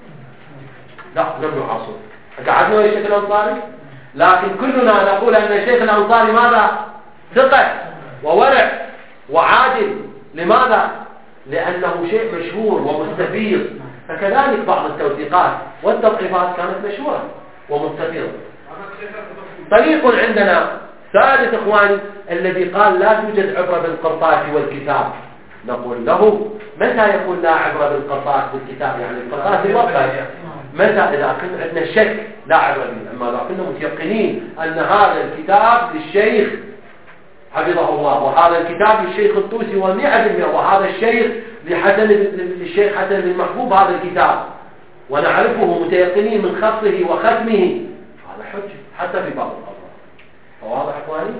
لا، لم نعاصر. قعدنا ويا الشيخ الأنصاري، لكن كلنا نقول أن الشيخ الأنصاري ماذا؟ ثقة وورع وعادل. لماذا؟ لأنه شيء مشهور ومستفيض. فكذلك بعض التوثيقات والتضعيفات كانت مشهورة ومستفيضة. طريق عندنا ثالث إخواني الذي قال لا توجد عبرة بالقرطاس والكتاب، نقول له متى يكون لا عبرة بالقرطاس والكتاب؟ يعني القرطاس يوقف متى؟ إذا كنا عندنا شك لا عبرة به. أما إذا كنا متيقنين أن هذا الكتاب للشيخ حفظه الله، وهذا الكتاب للشيخ الطوسي 100%، وهذا الشيخ للشيخ حسن بن محبوب هذا الكتاب، ونعرفه متيقنين من خطه وختمه، هذا حجة حتى في بعض الأمر. واضح إخواني؟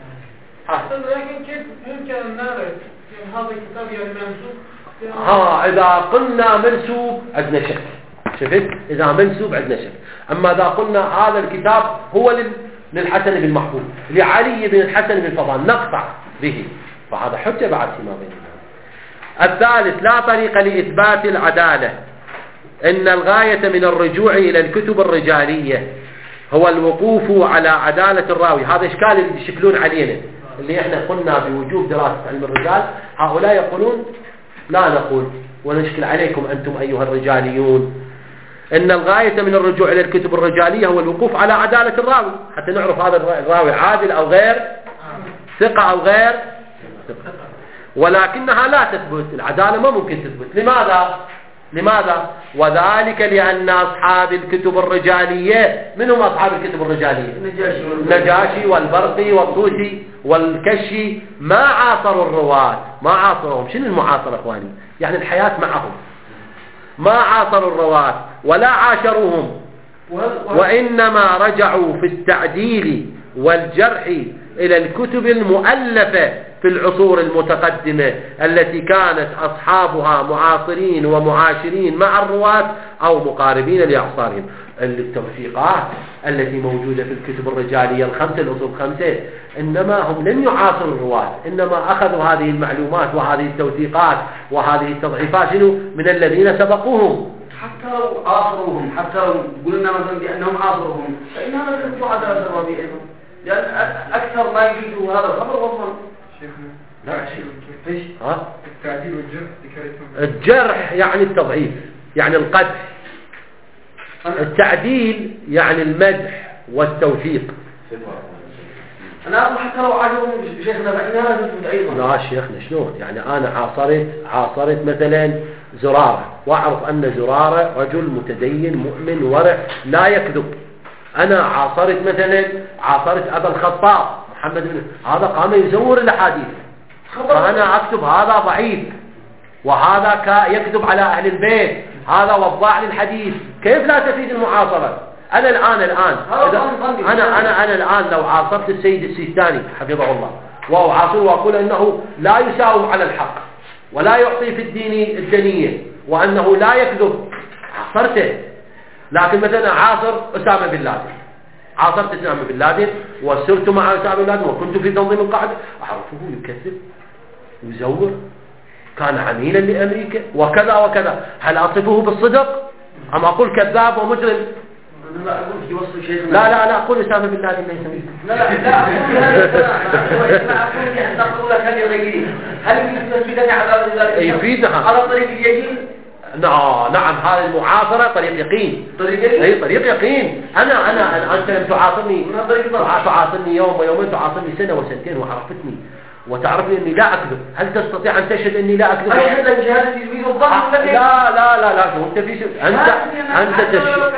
لكن كيف يمكن أن نعرف هذا الكتاب يعني منسوب؟ إذا قلنا منسوب عندنا شك. شفت؟ إذا منسوب عندنا شك. أما إذا قلنا هذا الكتاب هو للحسن بن محبوب لعلي بن الحسن بن فضال نقطع به، فهذا حجة بعد فيما بيننا. الثالث لا طريق لإثبات العدالة، إن الغاية من الرجوع إلى الكتب الرجالية هو الوقوف على عدالة الراوي. هذا إشكال اللي يشكلون علينا، اللي احنا قلنا بوجوب دراسة علم الرجال، هؤلاء يقولون لا نقول ونشكل عليكم أنتم أيها الرجاليون. إن الغاية من الرجوع إلى الكتب الرجالية هو الوقوف على عدالة الراوي، حتى نعرف هذا الراوي عادل أو غير ثقة أو غير ثقة. ولكنها لا تثبت، العدالة ما ممكن تثبت. لماذا؟ وذلك لأن أصحاب الكتب الرجالية، من هم أصحاب الكتب الرجالية؟ النجاشي والبرقي والطوسي والكشي، ما عاصروا الرواة، ما عاصرهم. شنو المعاصرة أخواني؟ يعني الحياة معهم، ما عاصروا الرواة ولا عاشروهم، وإنما رجعوا في التعديل والجرح إلى الكتب المؤلفة في العصور المتقدمة التي كانت أصحابها معاصرين ومعاشرين مع الرواة أو مقاربين لأعصارهم. التوثيقات التي موجودة في الكتب الرجالية الخمسة، الأصول الخمسة، إنما هم لم يعاصروا الرواة، إنما أخذوا هذه المعلومات وهذه التوثيقات وهذه التضعيفات من الذين سبقوهم. حتى لو عاصروهم، حتى لو قلنا مثلا بأنهم عاصروهم، فإنها لا تثبت عدالة الراوي أيضا، لأن أكثر ما يجوز هذا الخبر وصل. شيخنا لا ليش التعديل والجرح ذكرتهم؟ الجرح يعني التضعيف، يعني القدح. التعديل يعني المدح والتوثيق. أنا أقول حتى لو عاشرهم شيخنا فإنها لا تثبت أيضا. لا شيخنا شلون؟ يعني أنا عاصرت مثلا زرارة، وأعرف أن زرارة رجل متدين مؤمن ورع لا يكذب. أنا عاصرت أبا الخطاب محمد بن، هذا قام يزور الأحاديث، فأنا أكتب هذا ضعيف وهذا يكذب على أهل البيت، هذا وضاع للحديث. كيف لا تفيد المعاصرة؟ أنا الآن لو عاصرت السيد السيستاني حفظه الله وأعاصره وأقول أنه لا يساوم على الحق ولا يعطي في الدين الدنية وأنه لا يكذب، عاصرته. لكن مثلا عاصر أسامة بن لادن، عاصرت أسامة بن لادن وسرت مع أسامة بن لادن وكنت في تنظيم القاعدة، أعرفه يكذب ويزور، كان عميلا لأمريكا وكذا وكذا. هل أصفه بالصدق أم أقول كذاب ومجرم؟ لا أقول أسامة بن لادن ليس منه. لا أقول لك هل يغيرين، هل يفيدني على ذلك؟ يفيدها على طريق اليقين. نعم، هذه المعاصرة طريق يقين. طريق يقين. أنت لم تعاصرني يوم ويومين، تعاصرني سنة وسنتين وعرفتني وتعرفني أني لا أكذب. هل تستطيع أن تشهد أني لا أكذب؟ أشهد أن شهادتي يفيد الظن. لا أنت في شيء، أنت تشهد.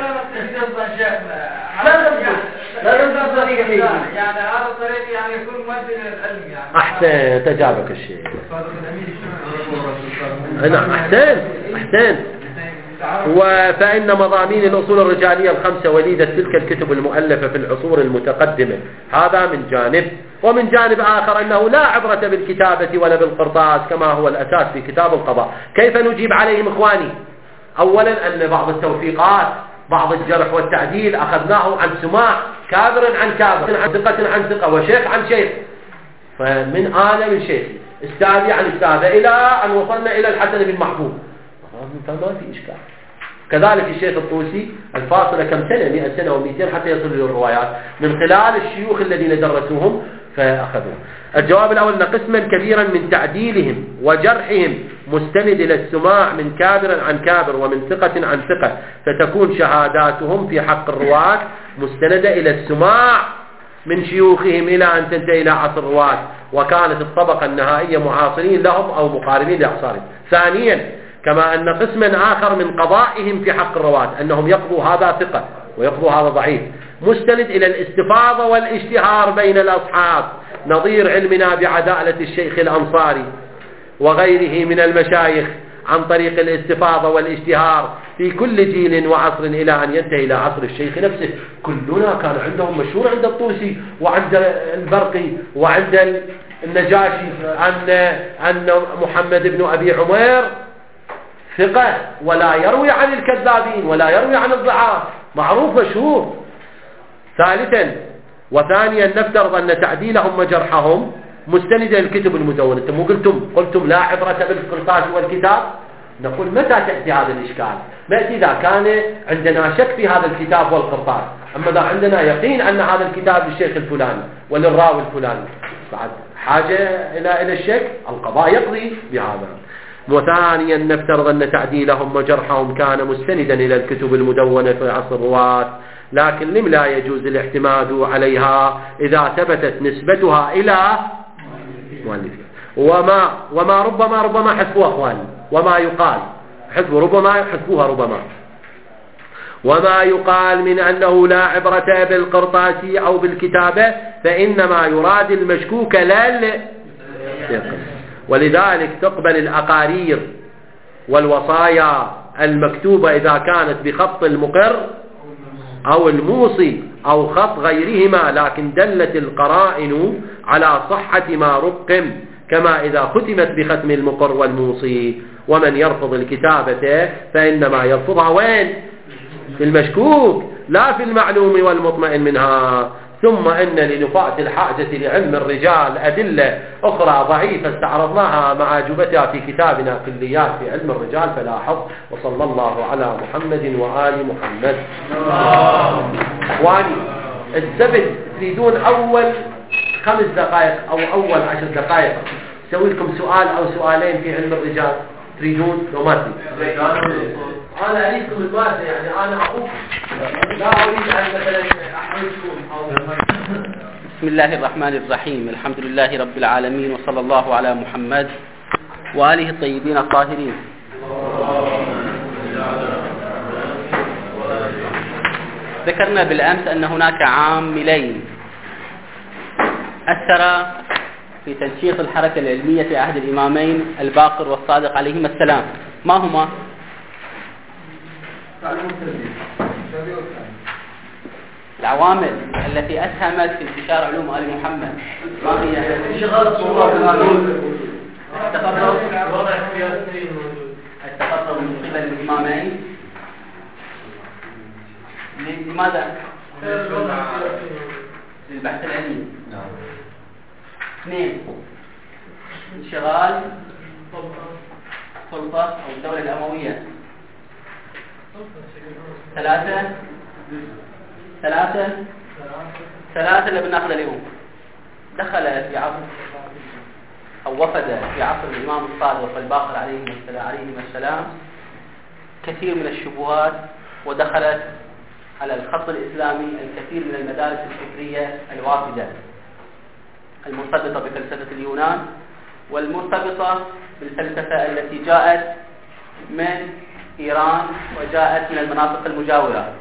لا يمكن طريق يقين. يعني هذا الطريق يعني يكون مؤدي للعلم يعني. أحسن، تجابك الشيء. نعم، أحسن. فإن مضامين الأصول الرجالية الخمسة وليدة تلك الكتب المؤلفة في العصور المتقدمة. هذا من جانب. ومن جانب آخر أنه لا عبرة بالكتابة ولا بالقرطاس كما هو الأساس في كتاب القضاء. كيف نجيب عليهم إخواني؟ أولا أن بعض التوفيقات، بعض الجرح والتعديل أخذناه عن سماع، كابر عن كابر، عن ثقة عن ثقة، وشيخ عن شيخ، فمن آلة من شيخ، استاذي عن استاذة، إلى أن وصلنا إلى الحسن بن محبوب، فما في إشكال. كذلك الشيخ الطوسي الفاصلة كم سنة، 100 سنة و200 حتى يصل للروايات من خلال الشيوخ الذين درسوهم فأخذوه. الجواب الأول أن قسما كبيرا من تعديلهم وجرحهم مستند إلى السماع من كابر عن كابر ومن ثقة عن ثقة، فتكون شهاداتهم في حق الرواة مستندة إلى السماع من شيوخهم إلى أن تنتهي إلى عصر الرواة، وكانت الطبقة النهائية معاصرين لهم أو مقاربين لأعصارهم. ثانيا كما أن قسما آخر من قضائهم في حق الرواة أنهم يقضوا هذا ثقة ويقضوا هذا ضعيف، مستند إلى الاستفاضة والاشتهار بين الأصحاب، نظير علمنا بعدالة الشيخ الأنصاري وغيره من المشايخ عن طريق الاستفاضة والاشتهار في كل جيل وعصر إلى أن ينتهي إلى عصر الشيخ نفسه. كلنا كان عندهم مشهور عند الطوسي وعند البرقي وعند النجاشي أن محمد بن أبي عمير ثقة ولا يروي عن الكذابين ولا يروي عن الضعاف، معروف مشهور. ثالثا وثانيا نفترض أن تعديلهم وجرحهم مستندة للكتب المدونة. انتم مو قلتم لا عبرة بالقرطاس والكتاب؟ نقول متى تأتي هذا الإشكال؟ نأتي إذا كان عندنا شك في هذا الكتاب والقرطاس، أما إذا عندنا يقين أن هذا الكتاب للشيخ الفلاني وللراوي الفلاني، بعد حاجة إلى الشك، القضاء يقضي بهذا. وثانيا نفترض أن تعديلهم وجرحهم كان مستندا إلى الكتب المدونة في عصر الرواة، لكن لم لا يجوز الاعتماد عليها إذا ثبتت نسبتها إلى مؤلفها. وما ربما حذفوها أخواني، وما يقال حذفوا ربما حذفوها ربما، وما يقال من أنه لا عبرة بالقرطاس أو بالكتابة فإنما يراد المشكوك لا. ولذلك تقبل الأقارير والوصايا المكتوبة إذا كانت بخط المقر أو الموصي أو خط غيرهما، لكن دلت القرائن على صحة ما رقم، كما إذا ختمت بختم المقر والموصي. ومن يرفض الكتابة فإنما يرفضها وين؟ في المشكوك لا في المعلوم والمطمئن منها. ثم إن لنفاة الحاجة لعلم الرجال أدلة أخرى ضعيفة استعرضناها مع أجوبتها في كتابنا كليات في علم الرجال فلاحظ. وصلى الله على محمد وآل محمد. إخواني السبت تريدون أول 5 دقائق أو أول 10 دقائق سوي لكم سؤال أو سؤالين في علم الرجال؟ تريدون؟ لو ما تريد أنا أريدكم المادة، يعني أنا أقول لا أريد أن مثلا أحرجكم أو. بسم الله الرحمن الرحيم، الحمد لله رب العالمين، وصلى الله على محمد وآله الطيبين الطاهرين. ذكرنا بالأمس أن هناك عاملين أثر في تنشيط الحركة العلمية في عهد الإمامين الباقر والصادق عليهما السلام. ما هما؟ العوامل التي أسهمت في انتشار علوم آل محمد ما هي؟ التقرر من قبل الإمامين. لماذا؟ للبحث العلمي. 2 انشغال سلطة أو الدولة الأموية. 3 اللي بناخذ اليوم دخل في عصر أو وفد في عصر الإمام الصادق والباقر عليهما السلام كثير من الشبهات، ودخلت على الخط الإسلامي الكثير من المدارس الفكرية الوافدة المرتبطة بفلسفة اليونان والمرتبطة بالفلسفة التي جاءت من إيران وجاءت من المناطق المجاورة.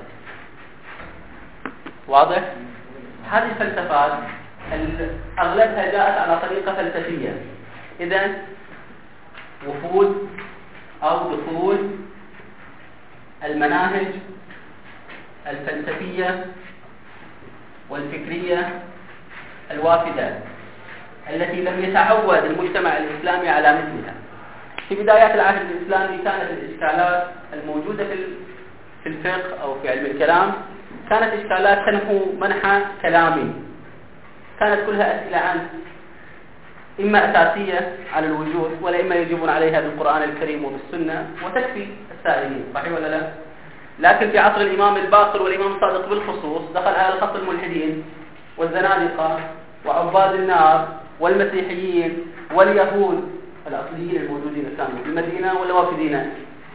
واضح؟ هذه الفلسفات أغلبها جاءت على طريقة فلسفية. إذن وفود أو دخول المناهج الفلسفية والفكرية الوافدة التي لم يتعود المجتمع الإسلامي على مثلها. في بدايات العهد الإسلامي كانت الإشكالات الموجودة في الفقه أو في علم الكلام كانت إشكالات تنحو منحى كلامي، كانت كلها أسئلة عن إما أساسية على الوجود ولا إما يجيبون عليها بالقرآن الكريم وبالسنة وتكفي السائلين، صحيح ولا لا؟ لكن في عصر الإمام الباقر والإمام الصادق بالخصوص دخل على الخط الملحدين والزنادقة وعباد النار والمسيحيين واليهود الأصليين الموجودين كانوا في المدينة والوافدين.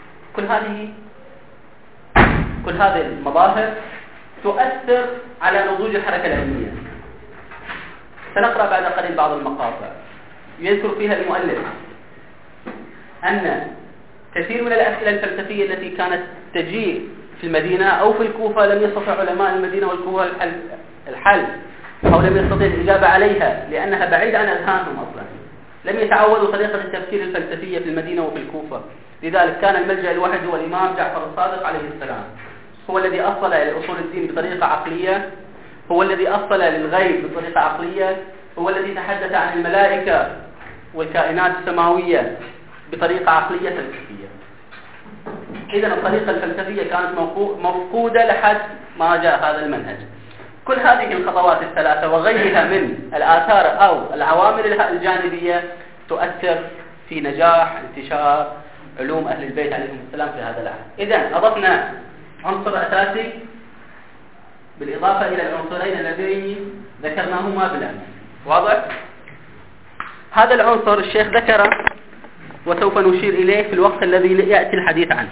كل هذه المظاهر تؤثر على نضوج الحركة العلمية. سنقرأ بعد قليل بعض المقاطع يذكر فيها المؤلف أن كثير من الأسئلة الفلسفية التي كانت تجيء في المدينة أو في الكوفة لم يستطع علماء المدينة والكوفة الحل أو لم يستطيع الإجابة عليها لأنها بعيدة عن أذهانهم أصلا، لم يتعودوا طريقة التفكير الفلسفية في المدينة وفي الكوفة. لذلك كان الملجأ الوحيد هو الإمام جعفر الصادق عليه السلام، هو الذي أصل إلى أصول الدين بطريقة عقلية، هو الذي أصل للغيب بطريقة عقلية، هو الذي تحدث عن الملائكة والكائنات السماوية بطريقة عقلية فلسفية. إذن الطريقة الفلسفية كانت مفقودة لحد ما جاء هذا المنهج. كل هذه الخطوات الثلاثة وغيرها من الآثار أو العوامل الجانبية تؤثر في نجاح انتشار علوم أهل البيت عليهم السلام في هذا العهد. إذن أضفنا عنصر أساسي بالإضافة إلى العنصرين اللذين ذكرناهما بالأمس. واضح؟ هذا العنصر الشيخ ذكره وسوف نشير إليه في الوقت الذي يأتي الحديث عنه.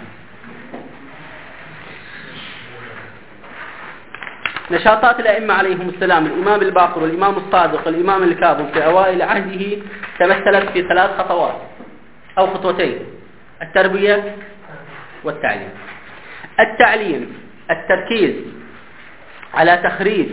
نشاطات الأئمة عليهم السلام الإمام الباقر والإمام الصادق والإمام الكاظم في أوائل عهده تمثلت في 3 خطوات أو خطوتين: التربية والتعليم. التعليم التركيز على تخريج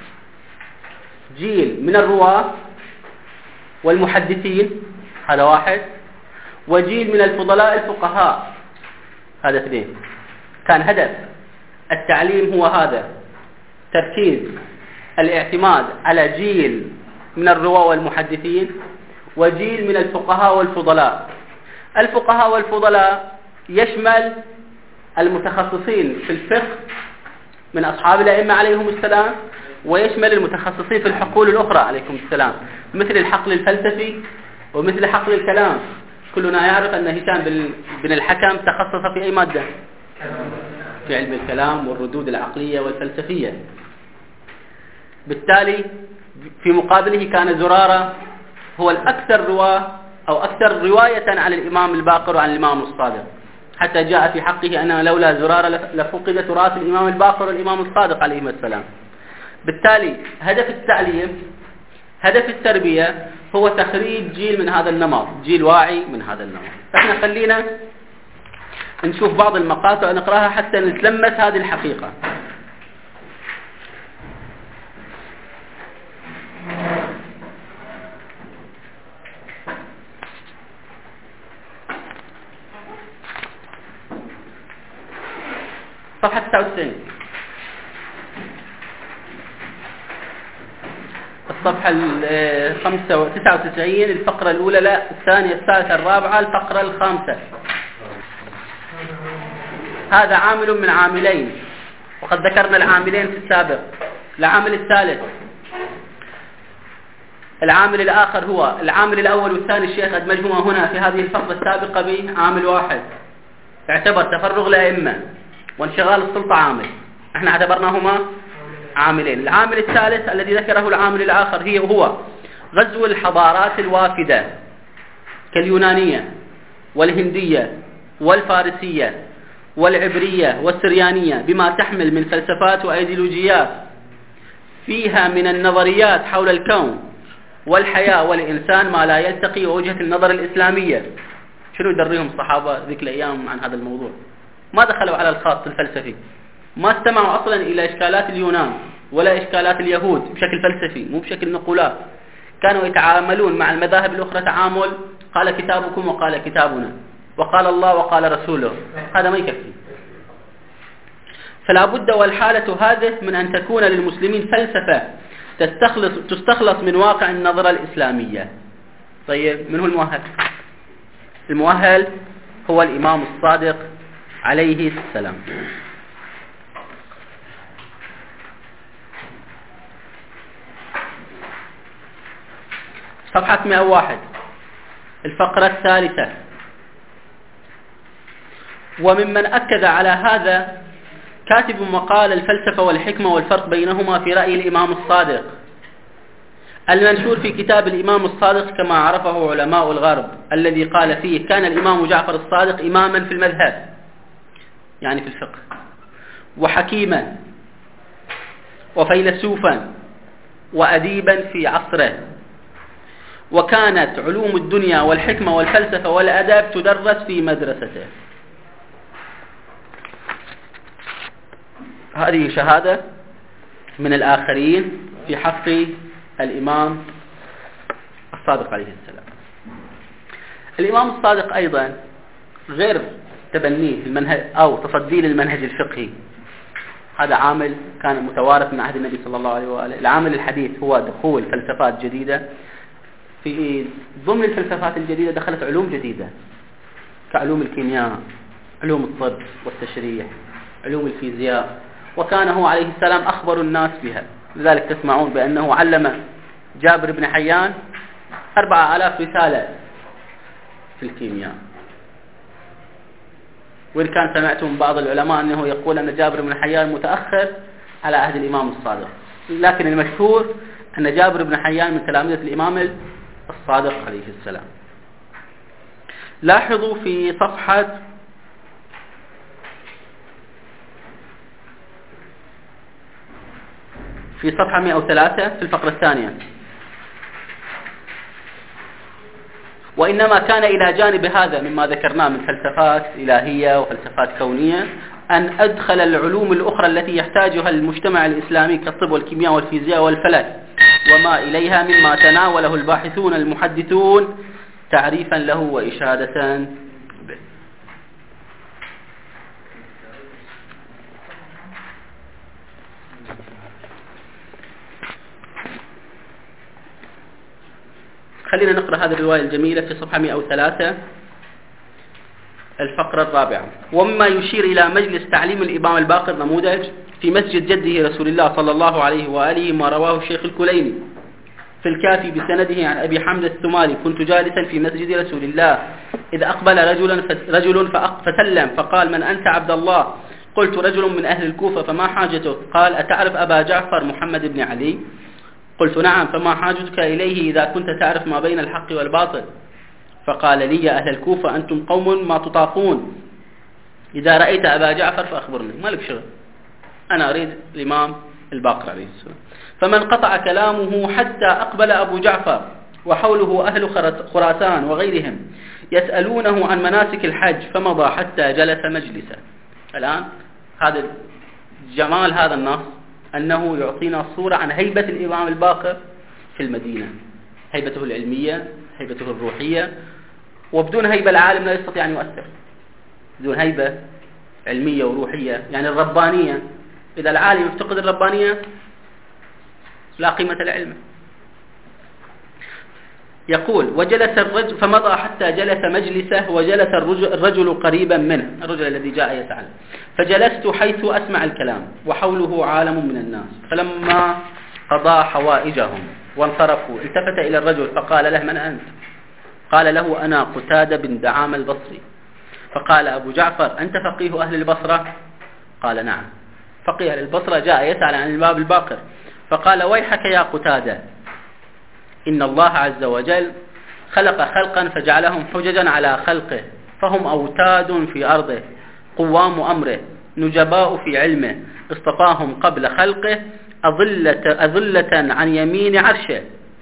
جيل من الرواة والمحدثين، هذا واحد، وجيل من الفضلاء الفقهاء، هذا 2. كان هدف التعليم هو هذا، تركيز الاعتماد على جيل من الرواة والمحدثين وجيل من الفقهاء والفضلاء. الفقهاء والفضلاء يشمل المتخصصين في الفقه من أصحاب الأئمة عليهم السلام، ويشمل المتخصصين في الحقول الأخرى عليكم السلام، مثل الحقل الفلسفي ومثل حقل الكلام. كلنا يعرف أن هشام بن الحكم تخصص في أي مادة؟ في علم الكلام والردود العقلية والفلسفية. بالتالي في مقابله كان زرارة هو الأكثر رواة أو أكثر رواية عن الإمام الباقر وعن الإمام الصادق، حتى جاء في حقه أنه لولا زرارة لفقد تراث الإمام الباقر والإمام الصادق عليهم السلام. بالتالي هدف التعليم، هدف التربية هو تخريج جيل من هذا النمط، جيل واعي من هذا النمط. فإحنا خلينا نشوف بعض المقاطع ونقرأها حتى نتلمس هذه الحقيقة. صفحة 99، الصفحة 99 الفقرة الأولى، لا الثانية الثالثة الرابعة الفقرة الخامسة. هذا عامل من عاملين، وقد ذكرنا العاملين في السابق. العامل الثالث، العامل الآخر هو العامل الأول والثاني الشيخ أدمجهما هنا في هذه الفقرة السابقة بعامل واحد، اعتبر تفرغ الأئمة وانشغال السلطة عامل، احنا اعتبرناهما عاملين. العامل الثالث الذي ذكره العامل الآخر هو غزو الحضارات الوافدة كاليونانية والهندية والفارسية والعبرية والسريانية بما تحمل من فلسفات وأيديولوجيات فيها من النظريات حول الكون والحياة والإنسان ما لا يلتقي وجهة النظر الإسلامية. شنو يدريهم الصحابة ذيك الأيام عن هذا الموضوع؟ ما دخلوا على الخط الفلسفي، ما استمعوا أصلا إلى إشكالات اليونان ولا إشكالات اليهود بشكل فلسفي، مو بشكل نقولات. كانوا يتعاملون مع المذاهب الأخرى تعامل قال كتابكم وقال كتابنا، وقال الله وقال رسوله. هذا ما يكفي. فلا بد والحالة هذه من أن تكون للمسلمين فلسفة تستخلص من واقع النظرة الإسلامية. طيب، من هو المؤهل؟ المؤهل هو الإمام الصادق عليه السلام. صفحة 101 الفقرة الثالثة. وممن أكد على هذا كاتب مقال الفلسفة والحكمة والفرق بينهما في رأي الإمام الصادق المنشور في كتاب الإمام الصادق كما عرفه علماء الغرب، الذي قال فيه: كان الإمام جعفر الصادق إماما في المذهب، يعني في الفقه، وحكيما وفيلسوفا وأديبا في عصره، وكانت علوم الدنيا والحكمة والفلسفة والأدب تدرس في مدرسته. هذه شهادة من الآخرين في حق الإمام الصادق عليه السلام. الإمام الصادق أيضا غير تبنيه المنهج أو تصديه للمنهج الفقهي، هذا عامل كان متوارث من عهد النبي صلى الله عليه وآله. العامل الحديث هو دخول فلسفات جديدة. في ضمن الفلسفات الجديدة دخلت علوم جديدة كعلوم الكيمياء، علوم الطب والتشريح، علوم الفيزياء، وكان هو عليه السلام أخبر الناس بها. لذلك تسمعون بأنه علم جابر بن حيان 4000 رسالة في الكيمياء. وإن كان سمعتم بعض العلماء أنه يقول أن جابر بن حيان متأخر على عهد الإمام الصادق، لكن المشهور أن جابر بن حيان من تلامذة الإمام الصادق عليه السلام. لاحظوا في صفحة 103 في الفقرة الثانية: وإنما كان إلى جانب هذا مما ذكرناه من فلسفات إلهية وفلسفات كونية أن أدخل العلوم الأخرى التي يحتاجها المجتمع الإسلامي كالطب والكيمياء والفيزياء والفلك وما إليها مما تناوله الباحثون المحدثون تعريفا له وإشادة به. خلينا نقرأ هذه الرواية الجميلة في صفحة 103 الفقرة الرابعة: ومما يشير إلى مجلس تعليم الإمام الباقر نموذج في مسجد جده رسول الله صلى الله عليه وآله ما رواه الشيخ الكليني في الكافي بسنده عن أبي حمد الثمالي: كنت جالسا في مسجد رسول الله إذ أقبل رجل فسلم فقال: من أنت عبد الله؟ قلت: رجل من أهل الكوفة، فما حاجتك؟ قال: أتعرف أبا جعفر محمد بن علي؟ قلت: نعم، فما حاجتك إليه إذا كنت تعرف ما بين الحق والباطل؟ فقال لي: يا أهل الكوفة أنتم قوم ما تطاقون، إذا رأيت أبا جعفر فأخبرني، ما لك شغل، أنا أريد الإمام الباقر عليه السلام. فمن قطع كلامه حتى أقبل أبو جعفر وحوله أهل خراسان وغيرهم يسألونه عن مناسك الحج، فمضى حتى جلس مجلسا. الآن هذا جمال هذا النص أنه يعطينا صورة عن هيبة الإمام الباقر في المدينة، هيبته العلمية، هيبته الروحية. وبدون هيبة العالم لا يستطيع أن يؤثر، بدون هيبة علمية وروحية يعني الربانية. إذا العالم يفتقد الربانية لا قيمة لعلمه. يقول: وجلس الرجل فمضى حتى جلس مجلسه، وجلس الرجل قريبا منه، الرجل الذي جاء يسأل، فجلست حيث أسمع الكلام وحوله عالم من الناس. فلما قضى حوائجهم وانصرفوا التفت إلى الرجل فقال له: من أنت؟ قال له: أنا قتادة بن دعامة البصري. فقال أبو جعفر: أنت فقيه أهل البصرة؟ قال: نعم، فقيه أهل البصرة جاء يسأل عن الإمام الباقر. فقال: ويحك يا قتادة، إن الله عز وجل خلق خلقا فجعلهم حججا على خلقه، فهم أوتاد في أرضه، قوام أمره، نجباء في علمه، اصطفاهم قبل خلقه أظلة عن يمين عرشه.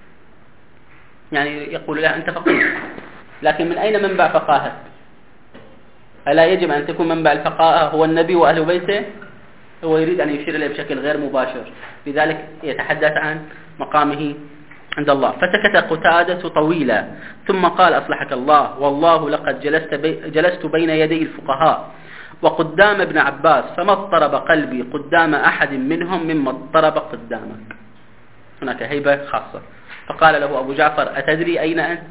يعني يقول له: أنت فقيه، لكن من أين منبع فقاهة؟ ألا يجب أن تكون منبع الفقاهة هو النبي وأهل بيته؟ هو يريد أن يشير إليه بشكل غير مباشر، لذلك يتحدث عن مقامه عند الله. فسكت قتادة طويلا ثم قال: أصلحك الله، والله لقد جلست بين يدي الفقهاء وقدام ابن عباس فما اضطرب قلبي قدام أحد منهم مما اضطرب قدامك. هناك هيبة خاصة. فقال له أبو جعفر أتدري أين أنت؟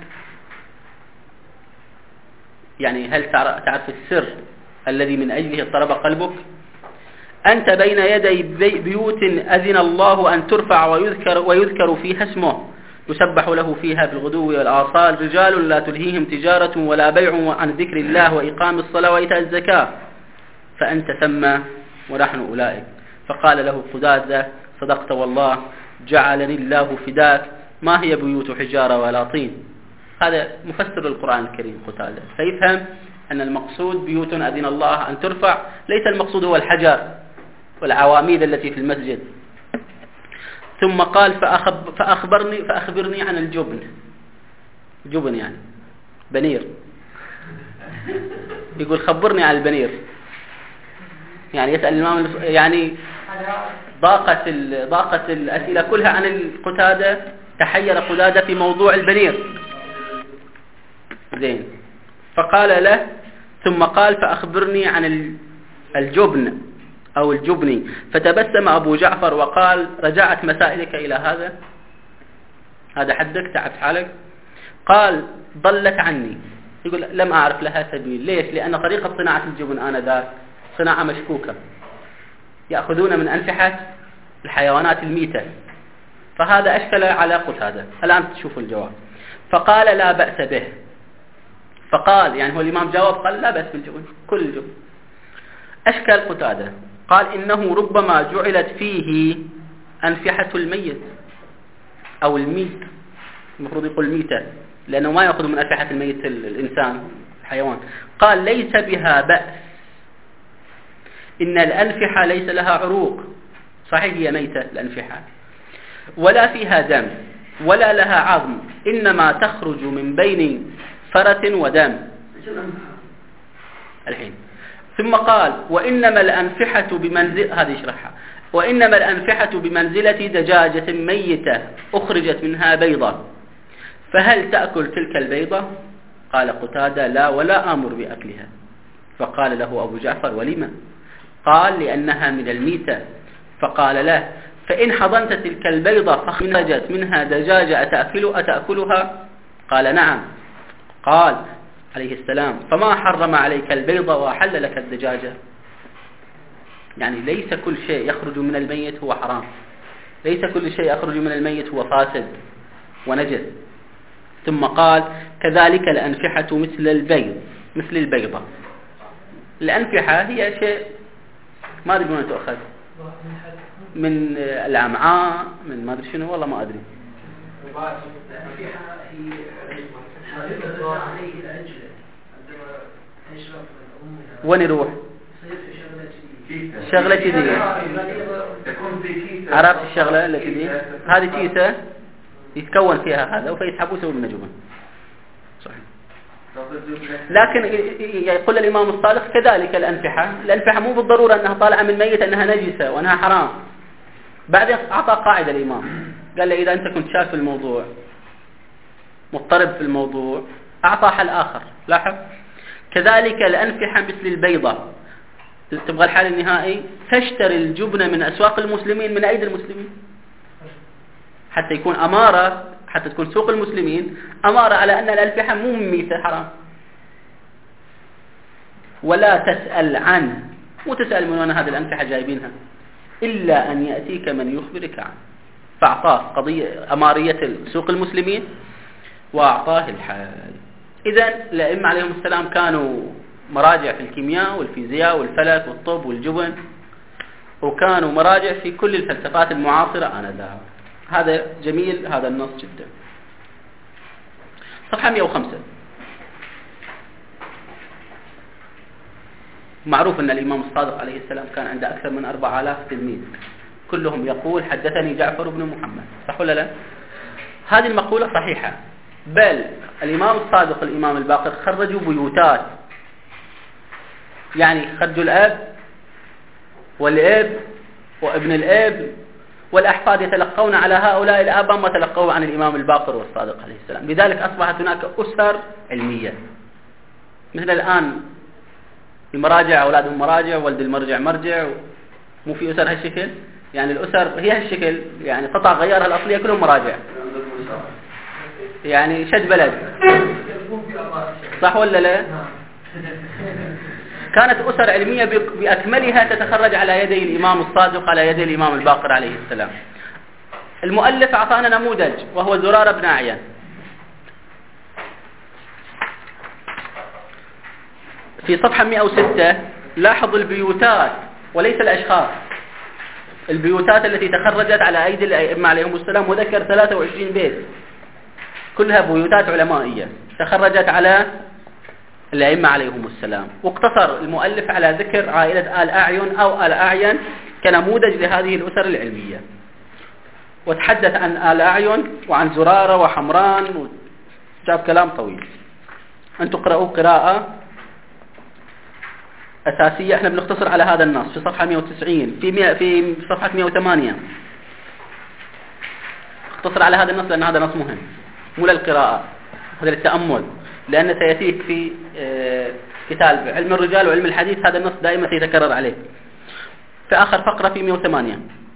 يعني هل تعرف السر الذي من أجله اضطرب قلبك؟ أنت بين يدي بيوت أذن الله أن ترفع ويذكر فيها اسمه يسبح له فيها بالغدو والآصال رجال لا تلهيهم تجارة ولا بيع عن ذكر الله وإقام الصلاة وإيتاء الزكاة فأنت ثم ونحن أولئك. فقال له قتادة صدقت والله جعلني الله فداك ما هي بيوت حجارة ولا طين. هذا مفسر القرآن الكريم قتادة، فيفهم أن المقصود بيوت أذن الله أن ترفع، ليس المقصود هو الحجر والعواميد التي في المسجد. ثم قال فأخبرني عن الجبن. جبن يعني بنير، يقول خبرني عن البنير، يعني يسأل الإمام يعني ضاقت الأسئلة كلها عن القتادة، تحير قتادة في موضوع البنير. زين. فقال له ثم قال فأخبرني عن الجبن أو الجبني. فتبسم أبو جعفر وقال رجعت مسائلك إلى هذا حدك تعب حالك؟ قال ضلت عني. يقول لم أعرف لها سبيل. ليش؟ لأن طريقة صناعة الجبن آنذاك صناعة مشكوكة، يأخذون من أنفحة الحيوانات الميتة، فهذا أشكل على قتادة. الآن تشوفوا الجواب. فقال لا بأس به. فقال يعني هو الإمام جاوب قال لا بأس بالجبن كل الجبن. أشكل قتادة قال إنه ربما جعلت فيه أنفحة الميت أو الميت، المفروض يقول ميتة لأنه ما يأخذ من أنفحة الميت الإنسان الحيوان. قال ليس بها بأس، إن الأنفحة ليس لها عروق، صحيح هي ميتة الأنفحة، ولا فيها دم ولا لها عظم، إنما تخرج من بين فرة ودم. الحين ثم قال وإنما الأنفحة بمنزلة، هذه يشرحها، وإنما الأنفحة بمنزلة دجاجة ميتة أخرجت منها بيضة، فهل تأكل تلك البيضة؟ قال قتادة لا ولا آمر بأكلها. فقال له أبو جعفر ولما؟ قال لأنها من الميتة. فقال له فإن حضنت تلك البيضة فخرجت منها دجاجة أتأكلها؟ قال نعم. قال عليه السلام فما حرم عليك البيضة وأحل لك الدجاجة؟ يعني ليس كل شيء يخرج من الميت هو حرام، ليس كل شيء يخرج من الميت هو فاسد ونجس. ثم قال كذلك الأنفحة مثل البيضة. الأنفحة هي شيء ما أدري من وين تؤخذ، من الأمعاء، من ما أدري شنو، والله ما أدري. وين يروح؟ شغلة كذي، عرفت الشغلة اللي كذي، هذه كيسة يتكون فيها هذا وفيسحبوا يسوي منه جبن. صحيح. لكن يقول الإمام الصادق كذلك الأنفحة مو بالضرورة أنها طالعة من ميت أنها نجسة وأنها حرام. بعدين أعطى قاعدة الإمام، قال له إذا أنت كنت شاك في الموضوع مضطرب في الموضوع أعطى حل آخر. لاحظ كذلك الأنفحة مثل البيضة. تبغى الحل النهائي تشتري الجبن من أسواق المسلمين، من أيدي المسلمين، حتى يكون أمارة، حتى تكون سوق المسلمين أمارة على أن الأنفحة مو ميتة حرام. ولا تسأل عنه، مو تسأل من وين هذه الأنفحة جايبينها، إلا أن يأتيك من يخبرك عنه. فأعطاه قضية أمارية سوق المسلمين وأعطاه الحال. إذن الأئمة عليهم السلام كانوا مراجع في الكيمياء والفيزياء والفلك والطب والجبن، وكانوا مراجع في كل الفلسفات المعاصرة آنذاك. هذا جميل هذا النص جدا. صفحة 105. معروف أن الإمام الصادق عليه السلام كان عنده أكثر من 4000 تلميذ، كلهم يقول حدثني جعفر بن محمد، صح ولا لا؟ هذه المقولة صحيحة، بل الإمام الصادق الإمام الباقر خرجوا بيوتات، يعني خرجوا الأب والأب وابن الأب والأحفاد يتلقون على هؤلاء الآباء ما تلقوا عن الإمام الباقر والصادق عليه السلام. لذلك أصبحت هناك أسر علمية. مثل الآن المراجع أولادهم مراجع، ولد المرجع مرجع، مو في أسر هالشكل. يعني الأسر هي هالشكل، يعني قطع غيارها الأصلية كلهم مراجع، يعني شد بلد، صح ولا لا؟ كانت أسر علمية بأكملها تتخرج على يدي الإمام الصادق على يدي الإمام الباقر عليه السلام. المؤلف أعطانا نموذج وهو زرارة بن أعين. في صفحة 106 لاحظ البيوتات وليس الأشخاص، البيوتات التي تخرجت على أيدي الأئمة عليهم السلام، وذكر 23 بيت كلها بيوتات علمائية تخرجت على الأئمة عليهم السلام. واقتصر المؤلف على ذكر عائلة آل أعين أو آل أعين كنموذج لهذه الأسر العلمية، وتحدث عن آل أعين وعن زرارة وحمران وجاب كلام طويل. أن تقرأوا قراءة أساسية. احنا بنختصر على هذا النص في صفحة 190 في صفحة 108. اختصر على هذا النص لأن هذا نص مهم، مو للقراءة، هذا للتأمل، لأن سيأتيك في كتاب علم الرجال وعلم الحديث هذا النص دائما سيتكرر عليه. في آخر فقرة في 108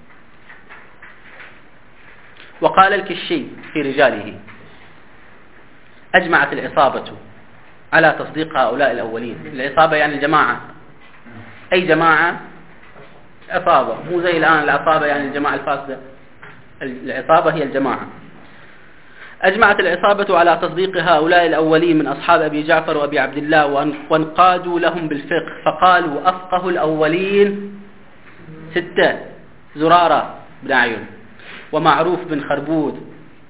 وقال الكشي في رجاله: أجمعت العصابة على تصديق هؤلاء الأولين. العصابة يعني الجماعة، أي جماعة عصابة، مو زي الآن العصابة يعني الجماعة الفاسدة، العصابة هي الجماعة. أجمعت العصابة على تصديق هؤلاء الأولين من أصحاب أبي جعفر وأبي عبد الله وانقادوا لهم بالفقه، فقالوا: أفقه الأولين 6: زرارة بن أعين، ومعروف بن خربود،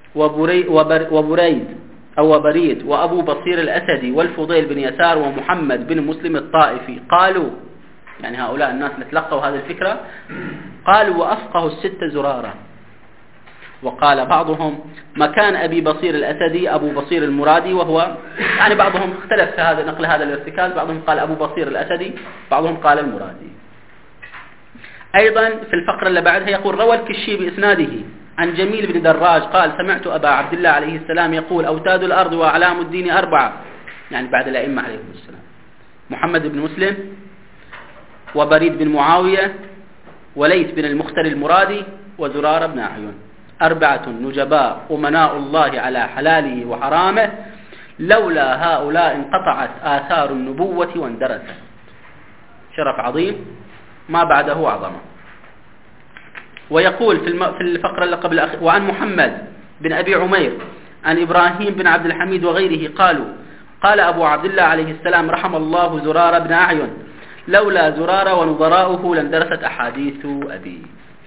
وبريد، وأبو بصير الأسدي، والفضيل بن يسار، ومحمد بن مسلم الطائفي. قالوا، يعني هؤلاء الناس اللي تلقوا هذه الفكرة، قالوا: وأفقه 6 زرارة. وقال بعضهم: مكان أبي بصير الأسدي أبو بصير المرادي، وهو يعني بعضهم اختلف في هذا نقل هذا الارتكاز، بعضهم قال أبو بصير الأسدي، بعضهم قال المرادي. أيضا في الفقرة اللي بعدها يقول: روى الكشي بإسناده عن جميل بن دراج قال: سمعت أبا عبد الله عليه السلام يقول: أوتاد الأرض وأعلام الدين 4، يعني بعد الأئمة عليهم السلام: محمد بن مسلم، وبريد بن معاوية، وليث بن المختار المرادي، وزرارة بن أعين. 4 نجباء أمناء الله على حلاله وحرامه، لولا هؤلاء انقطعت آثار النبوة واندرست. شرف عظيم ما بعده أعظمه. ويقول في الفقرة اللي قبل وعن محمد بن أبي عمير عن إبراهيم بن عبد الحميد وغيره قالوا: قال أبو عبد الله عليه السلام: رحم الله زرارة بن أعين، لولا زرارة ونظراؤه لاندرست أحاديث أبي.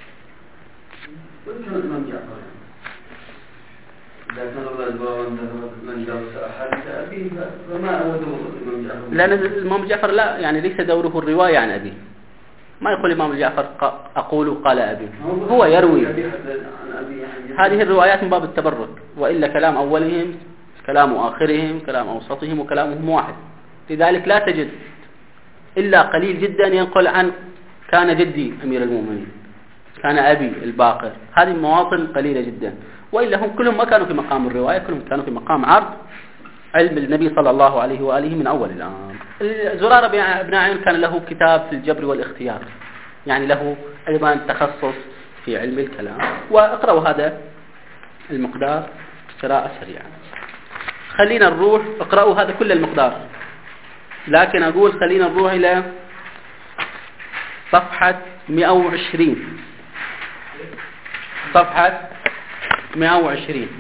لأن الإمام جعفر لا، يعني ليس دوره الرواية عن أبي، ما يقول الإمام جعفر أقول قال أبي، هو يروي هذه الروايات من باب التبرك، وإلا كلام أولهم كلام آخرهم كلام أوسطهم وكلامهم واحد. لذلك لا تجد إلا قليل جدا ينقل عن كان جدي أمير المؤمنين، كان أبي الباقر، هذه المواطن قليلة جدا. وإلا هم كلهم ما كانوا في مقام الرواية، كلهم كانوا في مقام عرض علم النبي صلى الله عليه وآله من أول الأمر. زرارة بن أعين كان له كتاب في الجبر والاختيار، يعني له أيضا تخصص في علم الكلام. واقرأوا هذا المقدار قراءة سريعة. خلينا نروح، اقرأوا هذا كل المقدار، لكن أقول خلينا نروح إلى صفحة 120. صفحة 120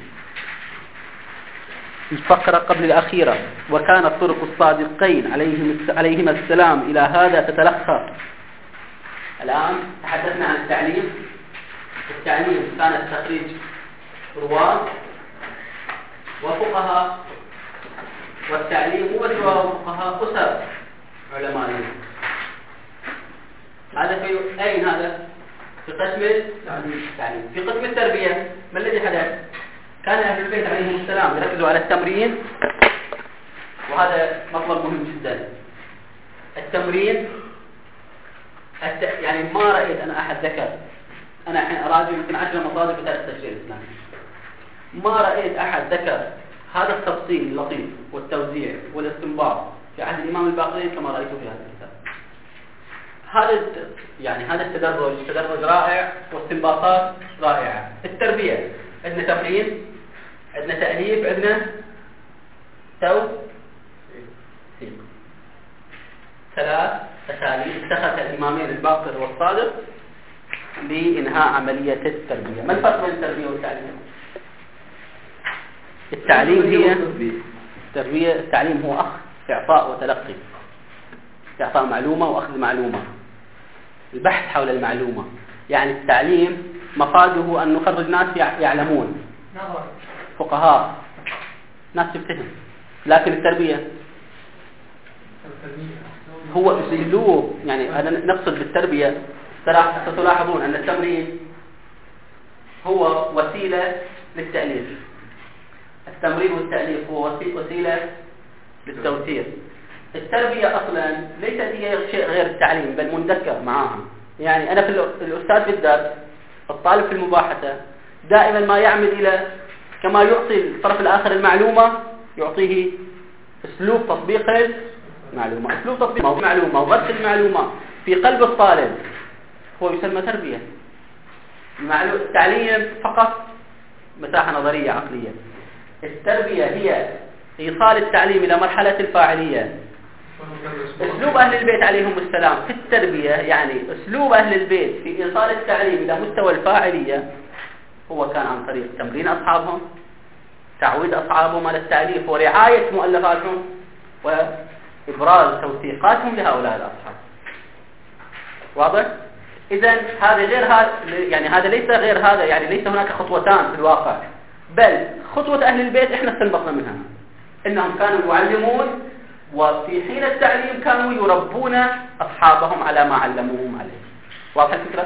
الفقرة قبل الأخيرة: وكانت طرق الصادقين عليهما السلام إلى هذا تتلخص. الآن تحدثنا عن التعليم. التعليم كانت تخريج رواة وفقهاء، والتعليم هو رواة وفقهاء أسر علماء. هذا في أين؟ هذا في قسم التعليم. في قسم التربية ما الذي حدث؟ كان أهل البيت عليهم السلام يركزوا على التمرين، وهذا مطلب مهم جدا. التمرين يعني ما رأيت أنا أحد ذكر، أنا الحين أراجع يمكن 10 مصادر في تاريخ التشريع الإسلامي، ما رأيت أحد ذكر هذا التفصيل اللطيف والتوزيع والاستنباط في عهد الإمام الباقرين كما رأيته في هذا الكتاب. هذا التدرج رائع، واستنباطات رائعة. التربية عندنا تفعيل، عندنا تأليف، عندنا توثيق. 3 أساليب اتخذها الإمامين الباقر والصادق لإنهاء عملية التربية. ما الفرق بين التربية والتعليم؟ التعليم هو أخذ، إعطاء وتلقي، إعطاء معلومة وأخذ معلومة، البحث حول المعلومة. يعني التعليم مفاده أن نخرج ناس يعلمون، فقهاء، ناس تفهم. لكن التربية هو أسلوب، يعني أنا نقصد بالتربية، ستلاحظون أن التمرين هو وسيلة للتأليف، التمرين والتأليف هو وسيلة للتوثيق. التربية أصلا ليست هي شيء غير التعليم، بل مندكر معها. يعني أنا في الأستاذ في الدرس، الطالب في المباحثة، دائما ما يعمد إلى كما يعطي الطرف الآخر المعلومة، يعطيه أسلوب تطبيق المعلومة، أسلوب تطبيق المعلومة وغرس المعلومة في قلب الطالب هو يسمى تربية. التعليم فقط مساحة نظرية عقلية. التربية هي إيصال التعليم إلى مرحلة الفاعلية. أسلوب أهل البيت عليهم السلام في التربية، يعني أسلوب أهل البيت في إيصال التعليم إلى مستوى الفاعلية هو كان عن طريق تمرين أصحابهم، تعويد أصحابهم على التأليف، ورعاية مؤلفاتهم، وإبراز توثيقاتهم لهؤلاء الأصحاب. واضح؟ إذن هذا غير هذا، يعني هذا ليس غير هذا، يعني ليس هناك خطوتان في الواقع، بل خطوة أهل البيت إحنا استنبطنا منها إنهم كانوا يعلمون، وفي حين التعليم كانوا يربون أصحابهم على ما علموهم عليه. واضح الفكرة؟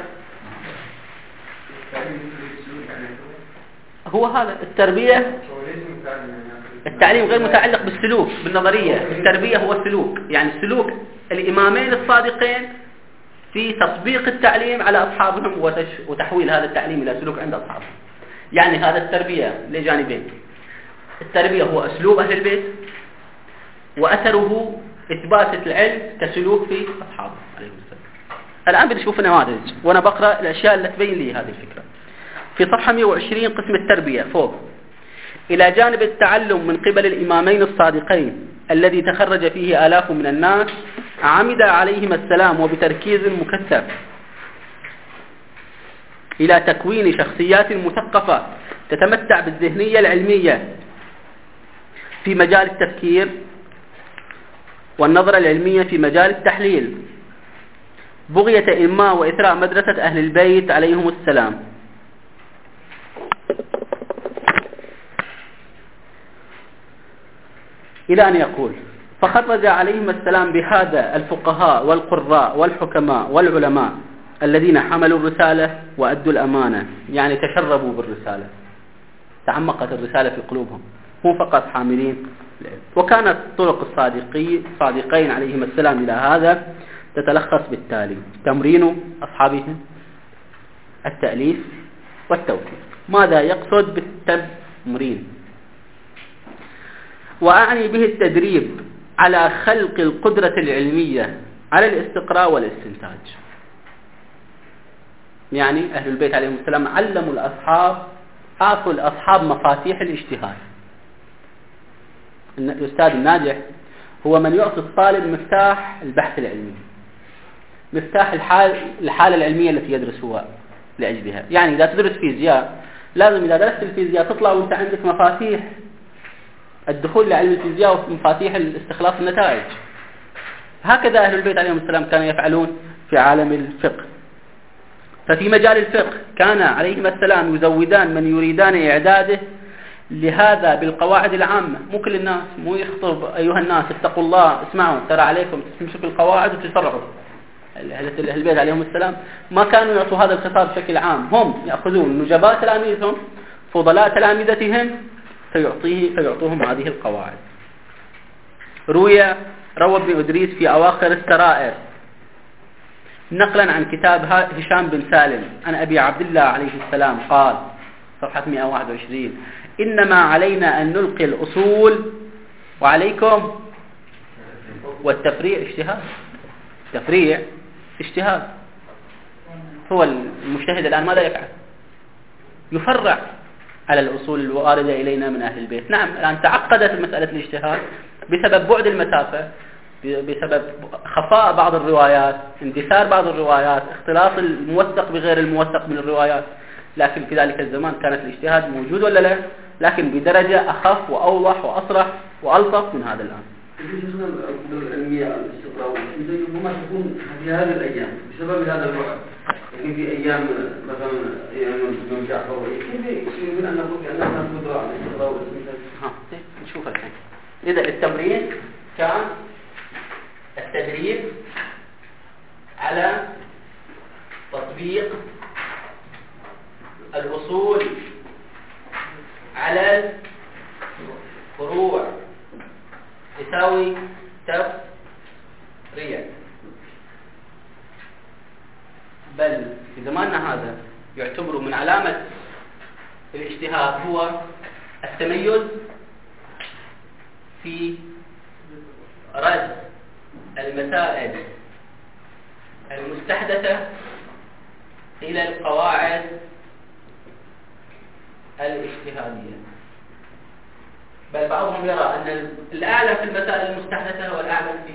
هو هذا التربية. التعليم غير متعلق بالسلوك بالنظرية، التربية هو السلوك، يعني سلوك الإمامين الصادقين في تطبيق التعليم على أصحابهم وتحويل هذا التعليم إلى سلوك عند أصحابهم. يعني هذا التربية لجانبين. التربية هو أسلوب أهل البيت، وأثره إثبات العلم كسلوك في أصحابه عليهم السلام. الآن بنشوف نماذج وأنا بقرأ الأشياء اللي تبين لي هذه الفكرة. في صفحة 120 قسم التربية فوق: إلى جانب التعلم من قبل الإمامين الصادقين الذي تخرج فيه آلاف من الناس، عمد عليهما السلام وبتركيز مكثف إلى تكوين شخصيات مثقفة تتمتع بالذهنية العلمية في مجال التفكير، والنظرة العلمية في مجال التحليل، بغية إنماء وإثراء مدرسة أهل البيت عليهم السلام. إلى أن يقول: فخرج عليهم السلام بهذا الفقهاء والقراء والحكماء والعلماء الذين حملوا الرسالة وأدوا الأمانة، يعني تشربوا بالرسالة، تعمقت الرسالة في قلوبهم، هم فقط حاملين. وكانت طرق الصادقين عليهم السلام إلى هذا تتلخص بالتالي: تمرين أصحابهم، التأليف، والتوثيق. ماذا يقصد بالتمرين؟ وأعني به التدريب على خلق القدرة العلمية على الاستقراء والاستنتاج. يعني أهل البيت عليهم السلام علموا الأصحاب، أعطوا الأصحاب مفاتيح الاجتهاد. الأستاذ الناجح هو من يعطي الطالب مفتاح البحث العلمي، مفتاح الحالة العلمية التي يدرسها لأجلها. يعني إذا تدرس فيزياء، لازم إذا درست الفيزياء تطلع وأنت عندك مفاتيح الدخول لعلم الفيزياء ومفاتيح استخلاص النتائج. هكذا أهل البيت عليهم السلام كانوا يفعلون في عالم الفقه. ففي مجال الفقه كان عليهم السلام يزودان من يريدان إعداده لهذا بالقواعد العامة. مو كل الناس، مو يخطب أيها الناس اتقوا الله، اسمعوا ترى عليكم تمسكوا القواعد وتشرعوا. أهل البيت عليهم السلام ما كانوا يعطوا هذا الخطاب بشكل عام، هم يأخذون نجباء تلاميذهم، فضلاء تلامذتهم، فيعطوهم هذه القواعد. روى ابن إدريس في أواخر السرائر نقلا عن كتاب هشام بن سالم عن أبي عبد الله عليه السلام قال، صفحة 121: إنما علينا أن نلقي الأصول وعليكم والتفريع اجتهاد. تفريع اجتهاد. هو المجتهد الآن ماذا يفعل؟ يفرع على الأصول الواردة إلينا من أهل البيت. نعم الآن تعقدت مسألة الاجتهاد بسبب بعد المسافة، بسبب خفاء بعض الروايات، اندثار بعض الروايات، اختلاط الموثق بغير الموثق من الروايات. لكن في ذلك الزمان كانت الاجتهاد موجود ولا لا؟ لكن بدرجة أخف وأوضح وأصرح وألطف من هذا الآن. شيخنا القدرة العلمية على الاستقراء ربما تكون في هذه الأيام بسبب هذا الوقت، يعني في أيام مثلا أيام ابن جعفر، كيف يمكن أن نقول بأننا قدرة على الاستقراء والاستنتاج؟ نشوف الحين. إذا التمرين كان التدريب على تطبيق الأصول على الفروع يساوي تفريع. بل في زماننا هذا يعتبر من علامة الاجتهاد هو التميز في رد المسائل المستحدثة إلى القواعد الاجتهادية. بل بعضهم يرى أن الأعلى في المسائل المستحدثة هو الأعلى في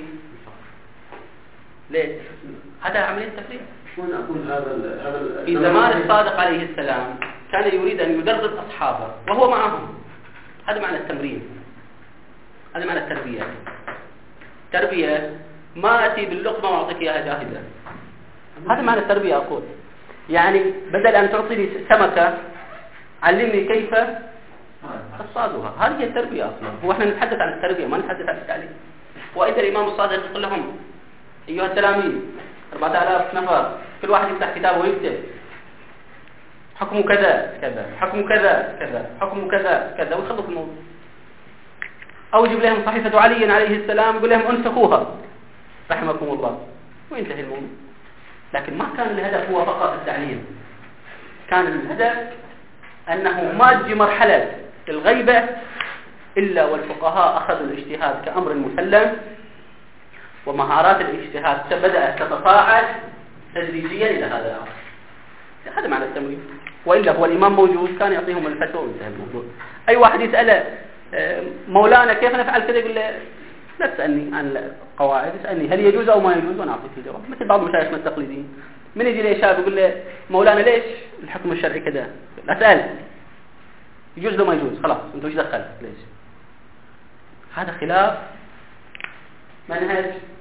ليش؟ هذا عملية تفريع. في زمان الصادق عليه السلام كان يريد أن يدرب أصحابه وهو معهم. هذا معنى التمرين، هذا معنى التربية. تربية ما أتي باللقمة وأعطيك إياها جاهزة. هذا معنى التربية أقول. يعني بدل أن تعطيني سمكة علمني كيف اصطادها. هذه هي التربية أصلا. هو احنا نتحدث عن التربية ما نتحدث عن التعليم. وإذا الإمام الصادق يقول لهم أيها التلاميذ 4000 نفر كل واحد يفتح كتابه ويكتب حكم كذا كذا، حكم كذا كذا، حكم كذا كذا، ويخلص الموضوع. أو يجيب لهم صحيفة علي عليه السلام يقول لهم انسخوها رحمكم الله وينتهي الموضوع. لكن ما كان الهدف هو فقط التعليم، كان الهدف أنه ما تجي مرحلة الغيبة إلا والفقهاء أخذوا الاجتهاد كأمر مسلم، ومهارات الاجتهاد بدأت تتصاعد تدريجيا إلى هذا الأمر. هذا معنى التمرين. وإلا هو الإمام موجود كان يعطيهم الفتوى وانتهى الموضوع. أي واحد يسأله مولانا كيف نفعل كذا يقول له لا تسألني عن القواعد، اسألني هل يجوز أو ما يجوز وأنا أعطيك الجواب. مثل بعض مشايخنا التقليديين من يجي لي شاب يقول له مولانا ليش الحكم الشرعي كذا؟ لا أسأل يجوز لو ما يجوز، خلاص أنت وش دخل ليش؟ هذا خلاف منهج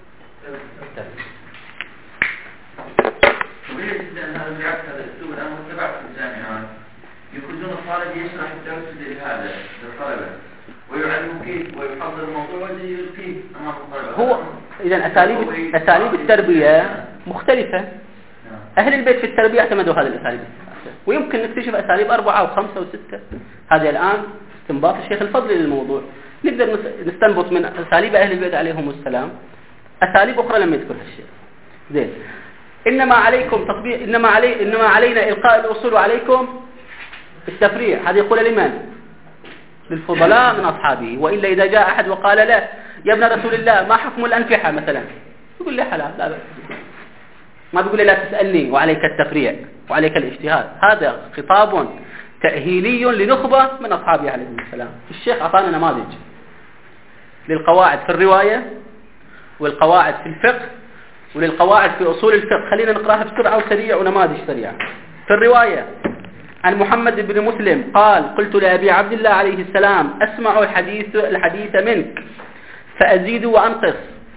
طبيعي جدا ان هذا بالعكس هذا الاسلوب الان متبع في الجامعات، يخرجون الطالب يشرح الدرس لهذا للطلبه ويعلمه كيف ويحضر الموضوع ويلقيه امام الطلبه. هو اذا اساليب التربيه مختلفه. اهل البيت في التربيه اعتمدوا هذه الاساليب، ويمكن نكتشف اساليب 4 و5 و6. هذه الان استنباط الشيخ الفضلي للموضوع. نقدر نستنبط من اساليب اهل البيت عليهم السلام اساليب اخرى لم يذكرها الشيخ. زين. انما عليكم تطبيق، انما علينا القاء الاصول وعليكم التفريع. هذه يقول لمن؟ للفضلاء من اصحابه. والا اذا جاء احد وقال له يا ابن رسول الله ما حكم الانفحه مثلا، يقول لي حلال لا بأس. ما بيقول لي لا تسالني وعليك التفريع وعليك الاجتهاد. هذا خطاب تاهيلي لنخبه من اصحابه عليهم السلام. الشيخ اعطانا نماذج للقواعد في الروايه والقواعد في الفقه وللقواعد في أصول الفقه. خلينا نقراها بسرعة وسريع ونماذج سريعة. في الرواية عن محمد بن مسلم قال قلت لأبي عبد الله عليه السلام أسمع الحديث منك فأزيد وأنقص.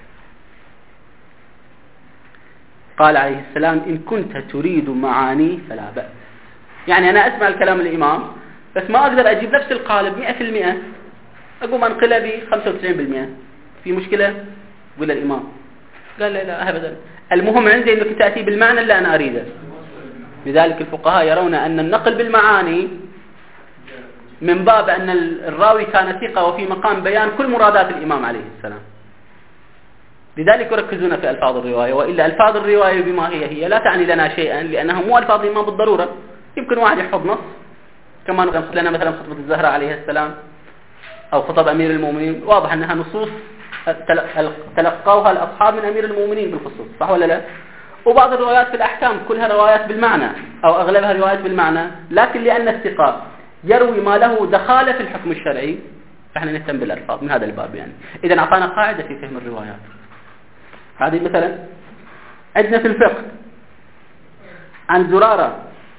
قال عليه السلام إن كنت تريد معاني فلا بأس. يعني أنا أسمع الكلام الإمام بس ما أقدر أجيب نفس القالب 100%، أقوم أنقله ب 95%. في مشكلة؟ يقول الإمام قال لا أبدا، المهم عندي أنك تأتي بالمعنى اللي أنا أريده. لذلك الفقهاء يرون أن النقل بالمعاني من باب أن الراوي كان ثقة وفي مقام بيان كل مرادات الإمام عليه السلام. لذلك يركزون في ألفاظ الرواية. وإلا ألفاظ الرواية بما هي لا تعني لنا شيئا، لأنها مو ألفاظ الإمام بالضرورة. يمكن واحد يحفظ نص كما نقص لنا مثلا خطبة الزهراء عليه السلام أو خطب أمير المؤمنين، واضح أنها نصوص تلقوها الأصحاب من أمير المؤمنين بالخصوص، صح ولا لا؟ وبعض الروايات في الأحكام كلها روايات بالمعنى أو أغلبها روايات بالمعنى، لكن لأن الثقة يروي ما له دخالة في الحكم الشرعي فإحنا نهتم بالألفاظ من هذا الباب. يعني إذا أعطانا قاعدة في فهم الروايات. هذه مثلا عندنا في الفقه عن زرارة،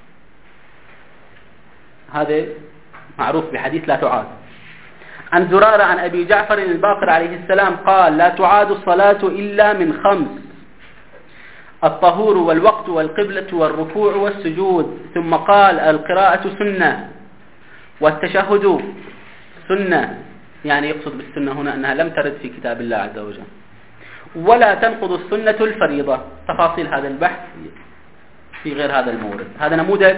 هذا معروف بحديث لا تعاد. عن زرارة عن أبي جعفر الباقر عليه السلام قال: لا تعاد الصلاة إلا من 5: الطهور والوقت والقبلة والركوع والسجود. ثم قال: القراءة سنة والتشهد سنة، يعني يقصد بالسنة هنا أنها لم ترد في كتاب الله عز وجل، ولا تنقض السنة الفريضة. تفاصيل هذا البحث في غير هذا المورد. هذا نموذج.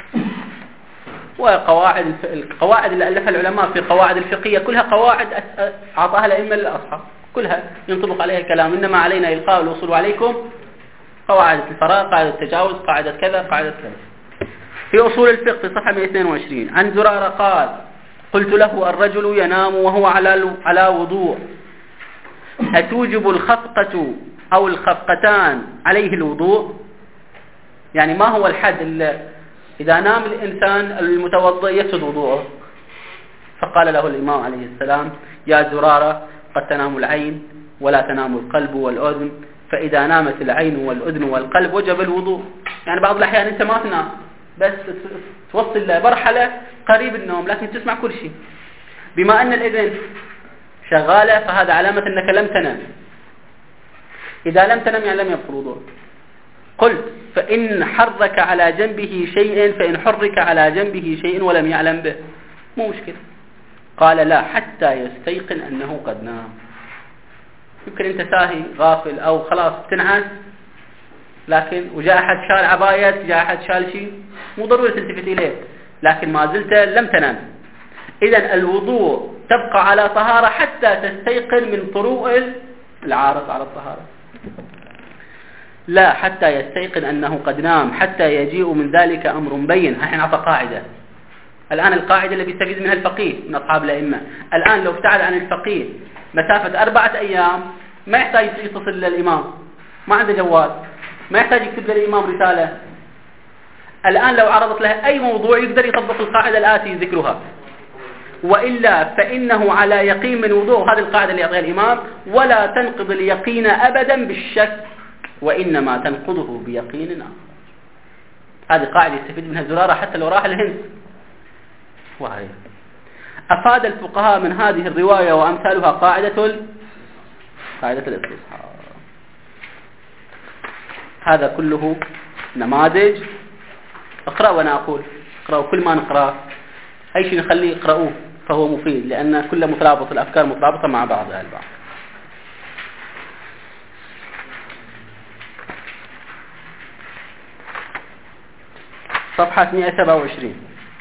القواعد اللي ألفها العلماء في قواعد الفقهية كلها قواعد أعطاها الأئمة للأصحاب، كلها ينطبق عليها الكلام. إنما علينا إلقاء الوصول عليكم قواعد الفراغ، قاعدة التجاوز، قاعدة كذا، قاعدة كذا. في أصول الفقه في صفحة 122 عن زرارة قال: قلت له: الرجل ينام وهو على وضوء، أتوجب الخفقة أو الخفقتان عليه الوضوء؟ يعني ما هو الحد إذا نام الإنسان المتوضئ يفسد وضوءه؟ فقال له الإمام عليه السلام: يا زرارة، قد تنام العين ولا تنام القلب والأذن، فإذا نامت العين والأذن والقلب وجب الوضوء. يعني بعض الأحيان أنت ما تنام، بس توصل لمرحلة قريب النوم لكن تسمع كل شيء. بما أن الإذن شغالة فهذا علامة أنك لم تنام. إذا لم تنام يعني لم يبقى الوضوء. قلت: فإن حرك على جنبه شيء، فإن حرك على جنبه شيء ولم يعلم به مو مشكلة. قال: لا، حتى يستيقن أنه قد نام. يمكن أنت ساهي غافل أو خلاص تنعس، لكن وجاء أحد شال عباية، جاء أحد شال شيء، مو ضروري تلتفت إليه، لكن ما زلت لم تنام. إذن الوضوء تبقى على طهارة حتى تستيقن من طروء العارض على الطهارة. لا، حتى يستيقن أنه قد نام، حتى يجيء من ذلك أمر بين. هاي نعطى قاعدة. الآن القاعدة اللي بيستفيد منها الفقيه من أصحاب الأئمة. الآن لو ابتعد عن الفقيه مسافة 4 أيام ما يحتاج يتصل للإمام، ما عنده جوال، ما يحتاج يكتب للإمام رسالة. الآن لو عرضت له أي موضوع يقدر يطبق القاعدة الآتي ذكرها: وإلا فإنه على يقين من وضوء. هذه القاعدة اللي يعطيها الإمام: ولا تنقض اليقين أبدا بالشك، وإنما تنقضه بيقين آخر. هذه قاعدة يستفيد منها زرارة حتى لو راح الهند. وهي أفاد الفقهاء من هذه الرواية وأمثالها قاعدة الاستصحاب. هذا كله نماذج. اقرأ وأنا أقول، اقرأوا كل ما نقرأ، أي شيء نخليه اقرأوه فهو مفيد، لأن كل مترابط، الأفكار مترابطة مع بعضها البعض. صفحة 127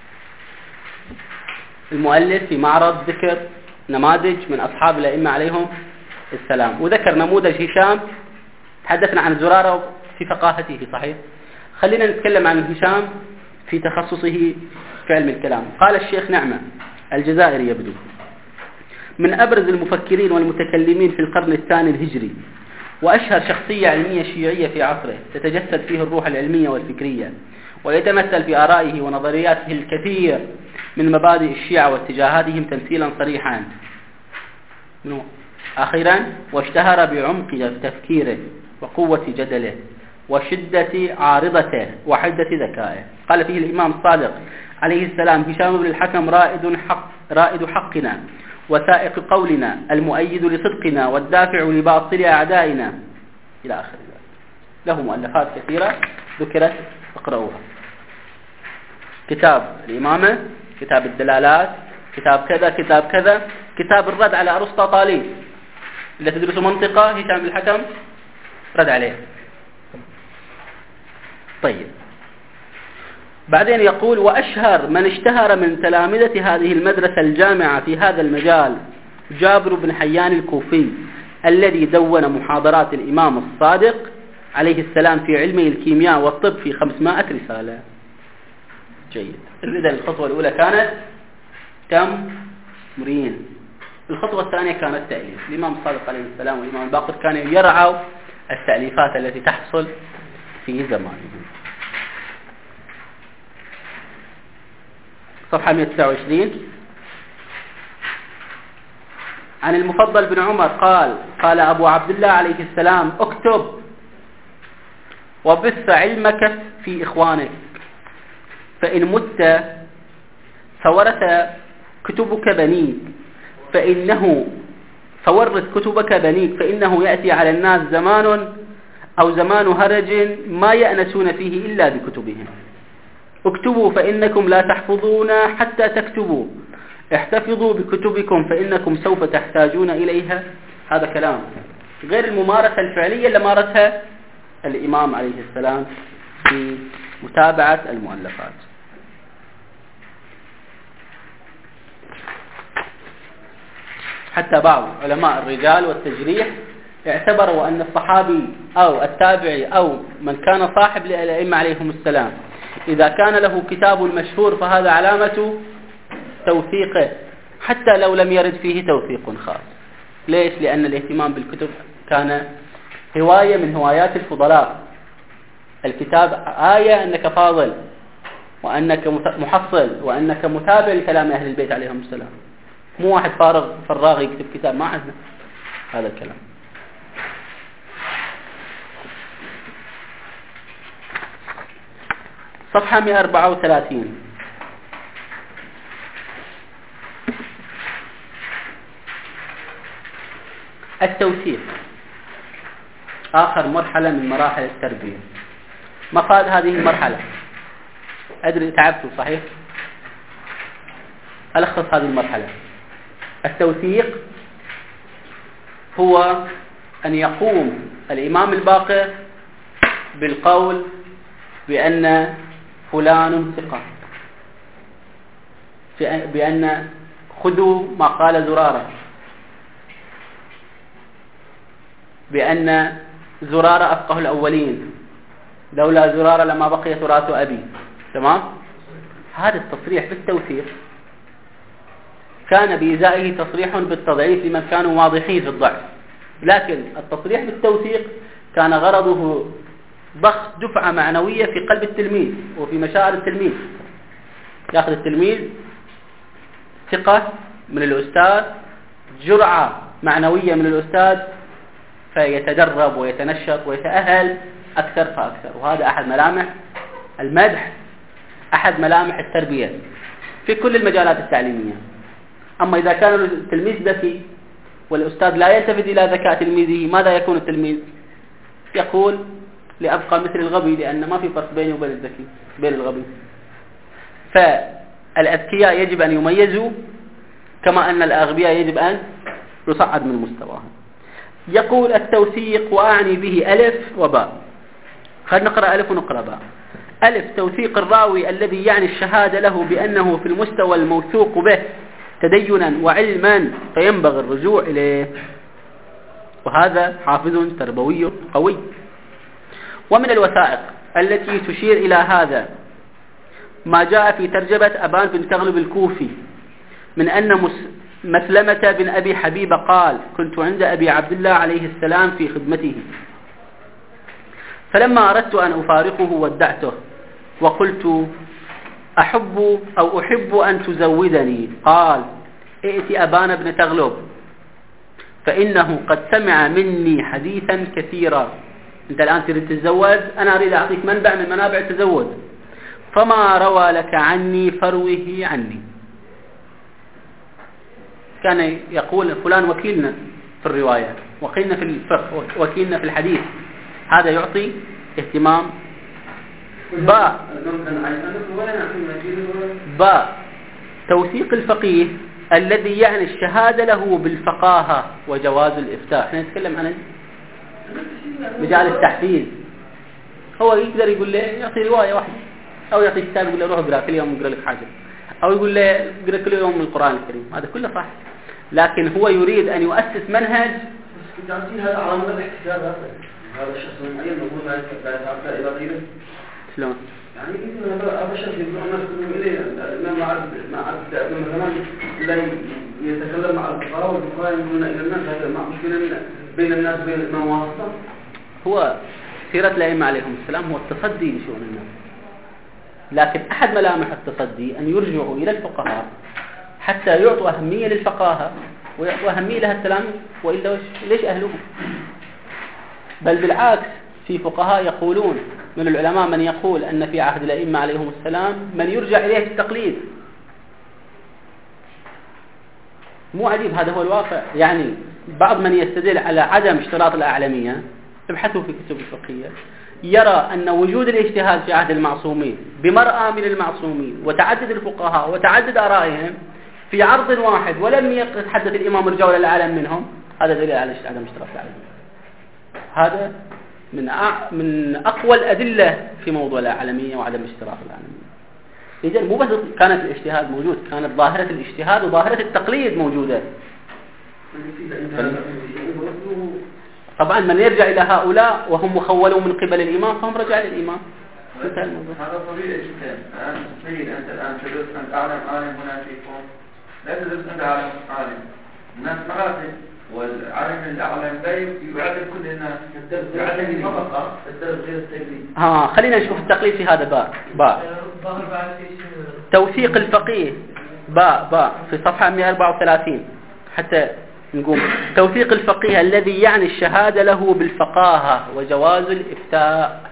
المؤلف في معرض ذكر نماذج من أصحاب الأئمة عليهم السلام، وذكر نموذج هشام. تحدثنا عن زرارة في فقاهته صحيح، خلينا نتكلم عن هشام في تخصصه في علم الكلام. قال الشيخ نعمة الجزائري يبدو من أبرز المفكرين والمتكلمين في القرن الثاني الهجري، وأشهر شخصية علمية شيوعية في عصره تتجسد فيه الروح العلمية والفكرية، ويتمثل في آرائه ونظرياته الكثير من مبادئ الشيعة واتجاهاتهم تمثيلا صريحا. أخيرا، واشتهر بعمق تفكيره وقوة جدله وشدة عارضته وحدة ذكائه. قال فيه الإمام الصادق عليه السلام: هشام بن الحكم رائد حقنا وسائق قولنا، المؤيد لصدقنا والدافع لباطل أعدائنا، إلى آخر ذلك. له مؤلفات كثيرة ذكرت، اقرأوها: كتاب الإمامة، كتاب الدلالات، كتاب كذا، كتاب كذا، كتاب الرد على أرسطاطالي اللي تدرس منطقة، هشام بن الحكم رد عليه. طيب، بعدين يقول: وأشهر من اشتهر من تلامذة هذه المدرسة الجامعة في هذا المجال جابر بن حيان الكوفي، الذي دون محاضرات الإمام الصادق عليه السلام في علمي الكيمياء والطب في 500 رسالة. جيد. إذا الخطوة الأولى كانت تمرين، الخطوة الثانية كانت تأليف. الإمام الصادق عليه السلام والإمام الباقر كانوا يرعوا التأليفات التي تحصل في زمانهم. صفحة 129. عن المفضل بن عمر قال أبو عبد الله عليه السلام: اكتب وبث علمك في إخوانك، فإن مت فورث كتبك بنيك، فإنه يأتي على الناس زمان أو زمان هرج ما يأنسون فيه إلا بكتبهم. اكتبوا فإنكم لا تحفظون حتى تكتبوا، احتفظوا بكتبكم فإنكم سوف تحتاجون إليها. هذا كلام غير الممارسة الفعلية اللي مارسها الإمام عليه السلام في متابعة المؤلفات. حتى بعض علماء الرجال والتجريح اعتبروا أن الصحابي أو التابعي أو من كان صاحب للأئمة عليهم السلام إذا كان له كتاب مشهور فهذا علامة توثيقه حتى لو لم يرد فيه توثيق خاص. ليش؟ لأن الاهتمام بالكتب كان هواية من هوايات الفضلاء. الكتاب آية أنك فاضل وأنك محصل وأنك متابع لكلام أهل البيت عليهم السلام، مو واحد فراغ يكتب كتاب. ما عندنا هذا الكلام. صفحة 134. التوثيق آخر مرحلة من مراحل التربية. مفاد هذه المرحلة، أدري تعبتوا صحيح؟ ألخص هذه المرحلة. التوثيق هو أن يقوم الإمام الباقر بالقول بأن فلان ثقة، بأن خذوا ما قال زرارة، بأن زرارة أفقه الأولين، لولا زرارة لما بقي تراث أبي. تمام؟ هذا التصريح بالتوثيق كان بإزائه تصريح بالتضعيف لمن كانوا واضحين في الضعف، لكن التصريح بالتوثيق كان غرضه ضخ دفعة معنوية في قلب التلميذ وفي مشاعر التلميذ. يأخذ التلميذ ثقة من الأستاذ، جرعة معنوية من الأستاذ، فيتدرب ويتنشط ويتأهل أكثر فأكثر. وهذا أحد ملامح المدح، أحد ملامح التربية في كل المجالات التعليمية. أما إذا كان التلميذ ذكي والأستاذ لا يلتفت إلى ذكاء تلميذه، ماذا يكون التلميذ؟ يقول لأبقى مثل الغبي، لأن ما في فرق بينه وبين الذكي، بين الغبي. فالأذكياء يجب أن يميزوا كما أن الأغبياء يجب أن يصعد من مستواهم. يقول التوثيق وأعني به ألف وباء. خلينا نقرأ ألف ونقرأ باء. ألف: توثيق الراوي الذي يعني الشهادة له بأنه في المستوى الموثوق به تدينا وعلما فينبغي الرجوع إليه، وهذا حافظ تربوي قوي. ومن الوثائق التي تشير إلى هذا ما جاء في ترجمة أبان بن تغلب الكوفي من أن مسلمة بن أبي حبيبة قال: كنت عند أبي عبد الله عليه السلام في خدمته، فلما أردت أن أفارقه ودعته وقلت: أحب أن تزودني. قال: ائت أبان بن تغلب فإنه قد سمع مني حديثا كثيرا. أنت الآن تريد تتزوج، أنا أريد أعطيك منبع من منابع التزوج، فما روى لك عني فروه عني. كان يقول فلان وكيلنا في الرواية، وكيلنا في الفقه، وكيلنا في الحديث. هذا يعطي اهتمام. باء توثيق الفقيه الذي يعني الشهادة له بالفقاهة وجواز الإفتاء. احنا نتكلم عن مجال التحفيز. هو يقدر يقول له يعطي رواية واحدة، أو يعطي كتاب يقول له روح اقرأ كل يوم اقرأ لك حاجة، أو يقول له اقرأ كل يوم من القرآن الكريم. هذا كله صح، لكن هو يريد أن يؤسس منهج. هذا الشخص معين نقول ما يتعرف إلى غيره. شلون؟ يعني هذا الشخص يقول الناس كلهم إليه، الإمام ما عرف مثلا لا يتكلم مع الفقهاء والفقهاء يقولون إلى الناس. هذا مع مشكلة بين الناس بين الإمام واسطة. هو سيرة الأئمة عليهم السلام هو التصدي لشؤون الناس، لكن أحد ملامح التصدي أن يرجعوا إلى الفقهاء حتى يعطوا أهمية للفقاهة ويعطوا أهمية لها السلام، وإلا ليش أهلهم؟ بل بالعكس، في فقهاء يقولون من العلماء من يقول أن في عهد الأئمة عليهم السلام من يرجع إليه التقليد. مو عجيب، هذا هو الواقع. يعني بعض من يستدل على عدم اشتراط الأعلمية، ابحثوا في كتب الفقهية، يرى أن وجود الاجتهاد في عهد المعصومين بمرأى من المعصومين وتعدد الفقهاء وتعدد آرائهم في عرض واحد ولم يتحدث الإمام الرجال الأعلم منهم، هذا دليل على عدم اشتراط الأعلمية. هذا من أقوى الأدلة في موضوع الأعلمية وعدم اشتراط الأعلمية. إذن مو بس كانت الاجتهاد موجود، كانت ظاهرة الاجتهاد وظاهرة التقليد موجودة. طبعا من يرجع إلى هؤلاء وهم مخولوا من قبل الإمام فهم رجع للإمام. هذا طبيعي جدا. الآن تخيل أنت الآن تدرس عند أعلم عالم هنا فيكم، لا تدرس عند عالم عالم، الناس مراتب، والعالم الأعلم لا يعلم كل الناس، يعلم طبقة، الدرس غير التقليد. خلينا نشوف التقليد في هذا باء. توثيق الفقيه باء في صفحة 134 حتى نقوم. توثيق الفقيه الذي يعني الشهادة له بالفقاهة وجواز الإفتاء.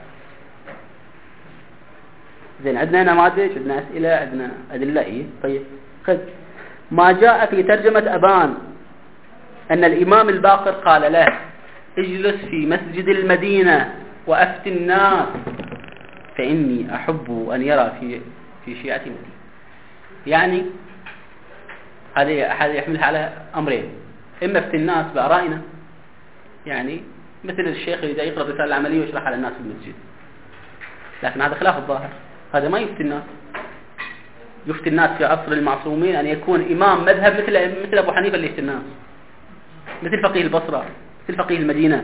زين، عندنا نماذج، عندنا أسئلة، عندنا أدلة. إيه طيب، خذ ما جاء في ترجمة أبان أن الإمام الباقر قال له اجلس في مسجد المدينة وأفت الناس فإني أحب أن يرى في شيعتي. يعني هذه يحملها على أمرين: إما أفت الناس بآرائنا، يعني مثل الشيخ إذا يقرأ رسالة العملية ويشرح على الناس في المسجد، لكن هذا خلاف الظاهر، هذا ما يفتي الناس. يفتي الناس في عصر المعصومين أن يكون إمام مذهب مثل أبو حنيفة اللي يفتي الناس، مثل فقيه البصرة، مثل فقيه المدينة.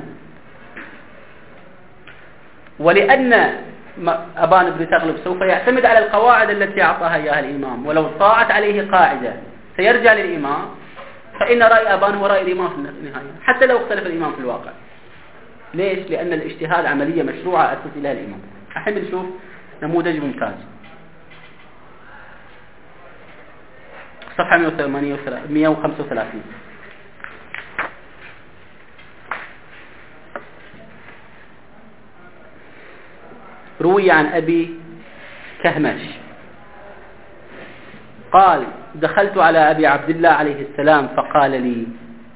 ولأن أبان بن تغلب سوف يعتمد على القواعد التي أعطاها إياها الإمام، ولو طاعت عليه قاعدة سيرجع للإمام، فإن رأي أبان هو رأي الإمام في النهاية حتى لو اختلف الإمام في الواقع. ليش؟ لأن الاجتهاد عملية مشروعة أسس إليها الإمام. أحب نشوف نموذج ممتاز. صفحة 135. روي عن أبي كهمش قال: دخلت على أبي عبد الله عليه السلام فقال لي: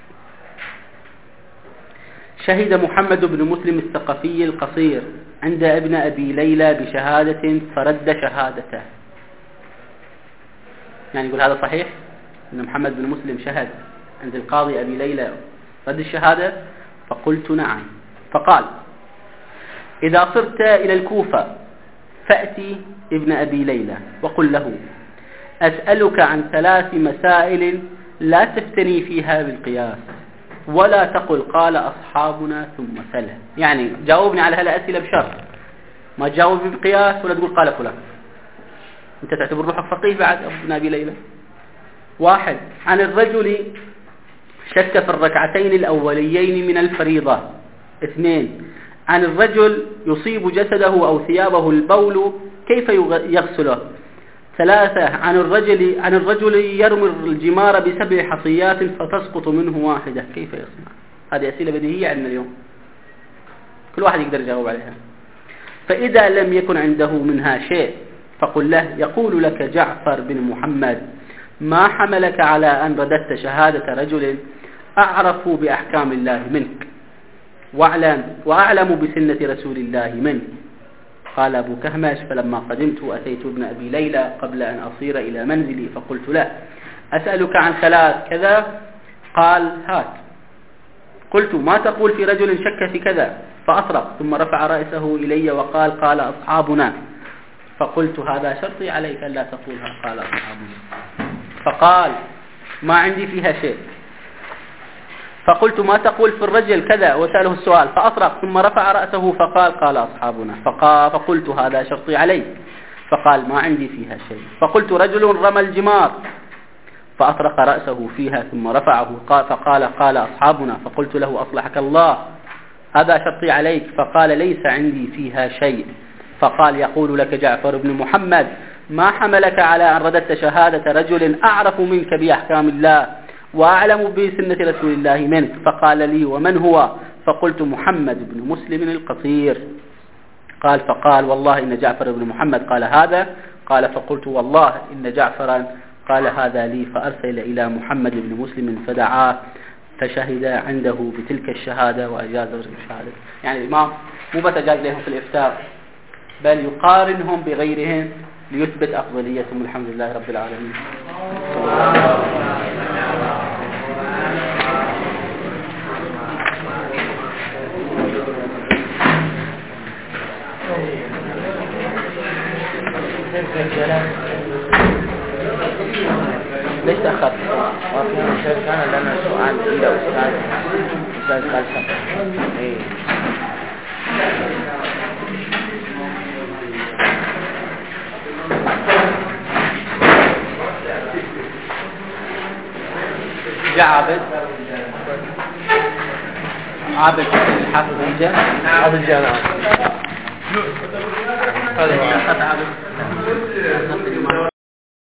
شهد محمد بن مسلم الثقفي القصير عند ابن أبي ليلى بشهادة فرد شهادته. يعني يقول هذا صحيح أن محمد بن مسلم شهد عند القاضي أبي ليلى رد الشهادة؟ فقلت نعم. فقال: إذا صرت إلى الكوفة فأتي ابن أبي ليلى وقل له: أسألك عن 3 مسائل لا تفتني فيها بالقياس، ولا تقل قال أصحابنا ثم سله. يعني جاوبني على هالأسئلة بشرط، ما تجاوب بالقياس ولا تقول قال فلان. أنت تعتبر روحك فقيه بعد ابن أبي ليلى. 1. عن الرجل شك في الركعتين الأوليين من الفريضة. 2. عن الرجل يصيب جسده أو ثيابه البول كيف يغسله. 3. عن الرجل يرمي الجمار ب7 حصيات فتسقط منه واحدة كيف يصنع. هذه أسئلة بديهية عندنا اليوم، كل واحد يقدر يجاوب عليها. فإذا لم يكن عنده منها شيء فقل له: يقول لك جعفر بن محمد: ما حملك على أن رددت شهادة رجل أعرف بأحكام الله منك وأعلم بسنة رسول الله منك. قال أبو كهمش: فلما قدمت أتيت ابن أبي ليلى قبل أن أصير إلى منزلي فقلت له: أسألك عن 3 كذا. قال: هات. قلت: ما تقول في رجل شك في كذا؟ فأطرق ثم رفع رأسه إلي وقال: قال أصحابنا. فقلت: هذا شرطي عليك ألا تقولها قال أصحابنا. فقال: ما عندي فيها شيء. فقلت: ما تقول في الرجل كذا؟ وسأله السؤال. فأطرق ثم رفع رأسه فقال: قال أصحابنا. فقلت: هذا شرطي عليك. فقال: ما عندي فيها شيء. فقلت: رجل رمى الجمار. فأطرق رأسه فيها ثم رفعه فقال: قال أصحابنا. فقلت له: أصلحك الله، هذا شرطي عليك. فقال ليس عندي فيها شيء. فقال يقول لك جعفر بن محمد ما حملك على أن رددت شهادة رجل أعرف منك بأحكام الله وأعلم بسنة رسول الله منك؟ فقال لي ومن هو؟ فقلت محمد بن مسلم القصير. قال فقال والله إن جعفر بن محمد قال هذا. قال فقلت والله إن جعفرا قال هذا لي. فأرسل إلى محمد بن مسلم فدعاه فشهد عنده بتلك الشهادة وأجاز الشهادة. يعني الإمام مو بتجاز لهم في الإفتاء بل يقارنهم بغيرهم ليثبت أفضليتهم. الحمد لله رب العالمين. ليش تأخرت؟ كان لنا سؤال إلى أستاذ فلسفة. جاء عابد الحافظ الجامع عابد الجامع هذا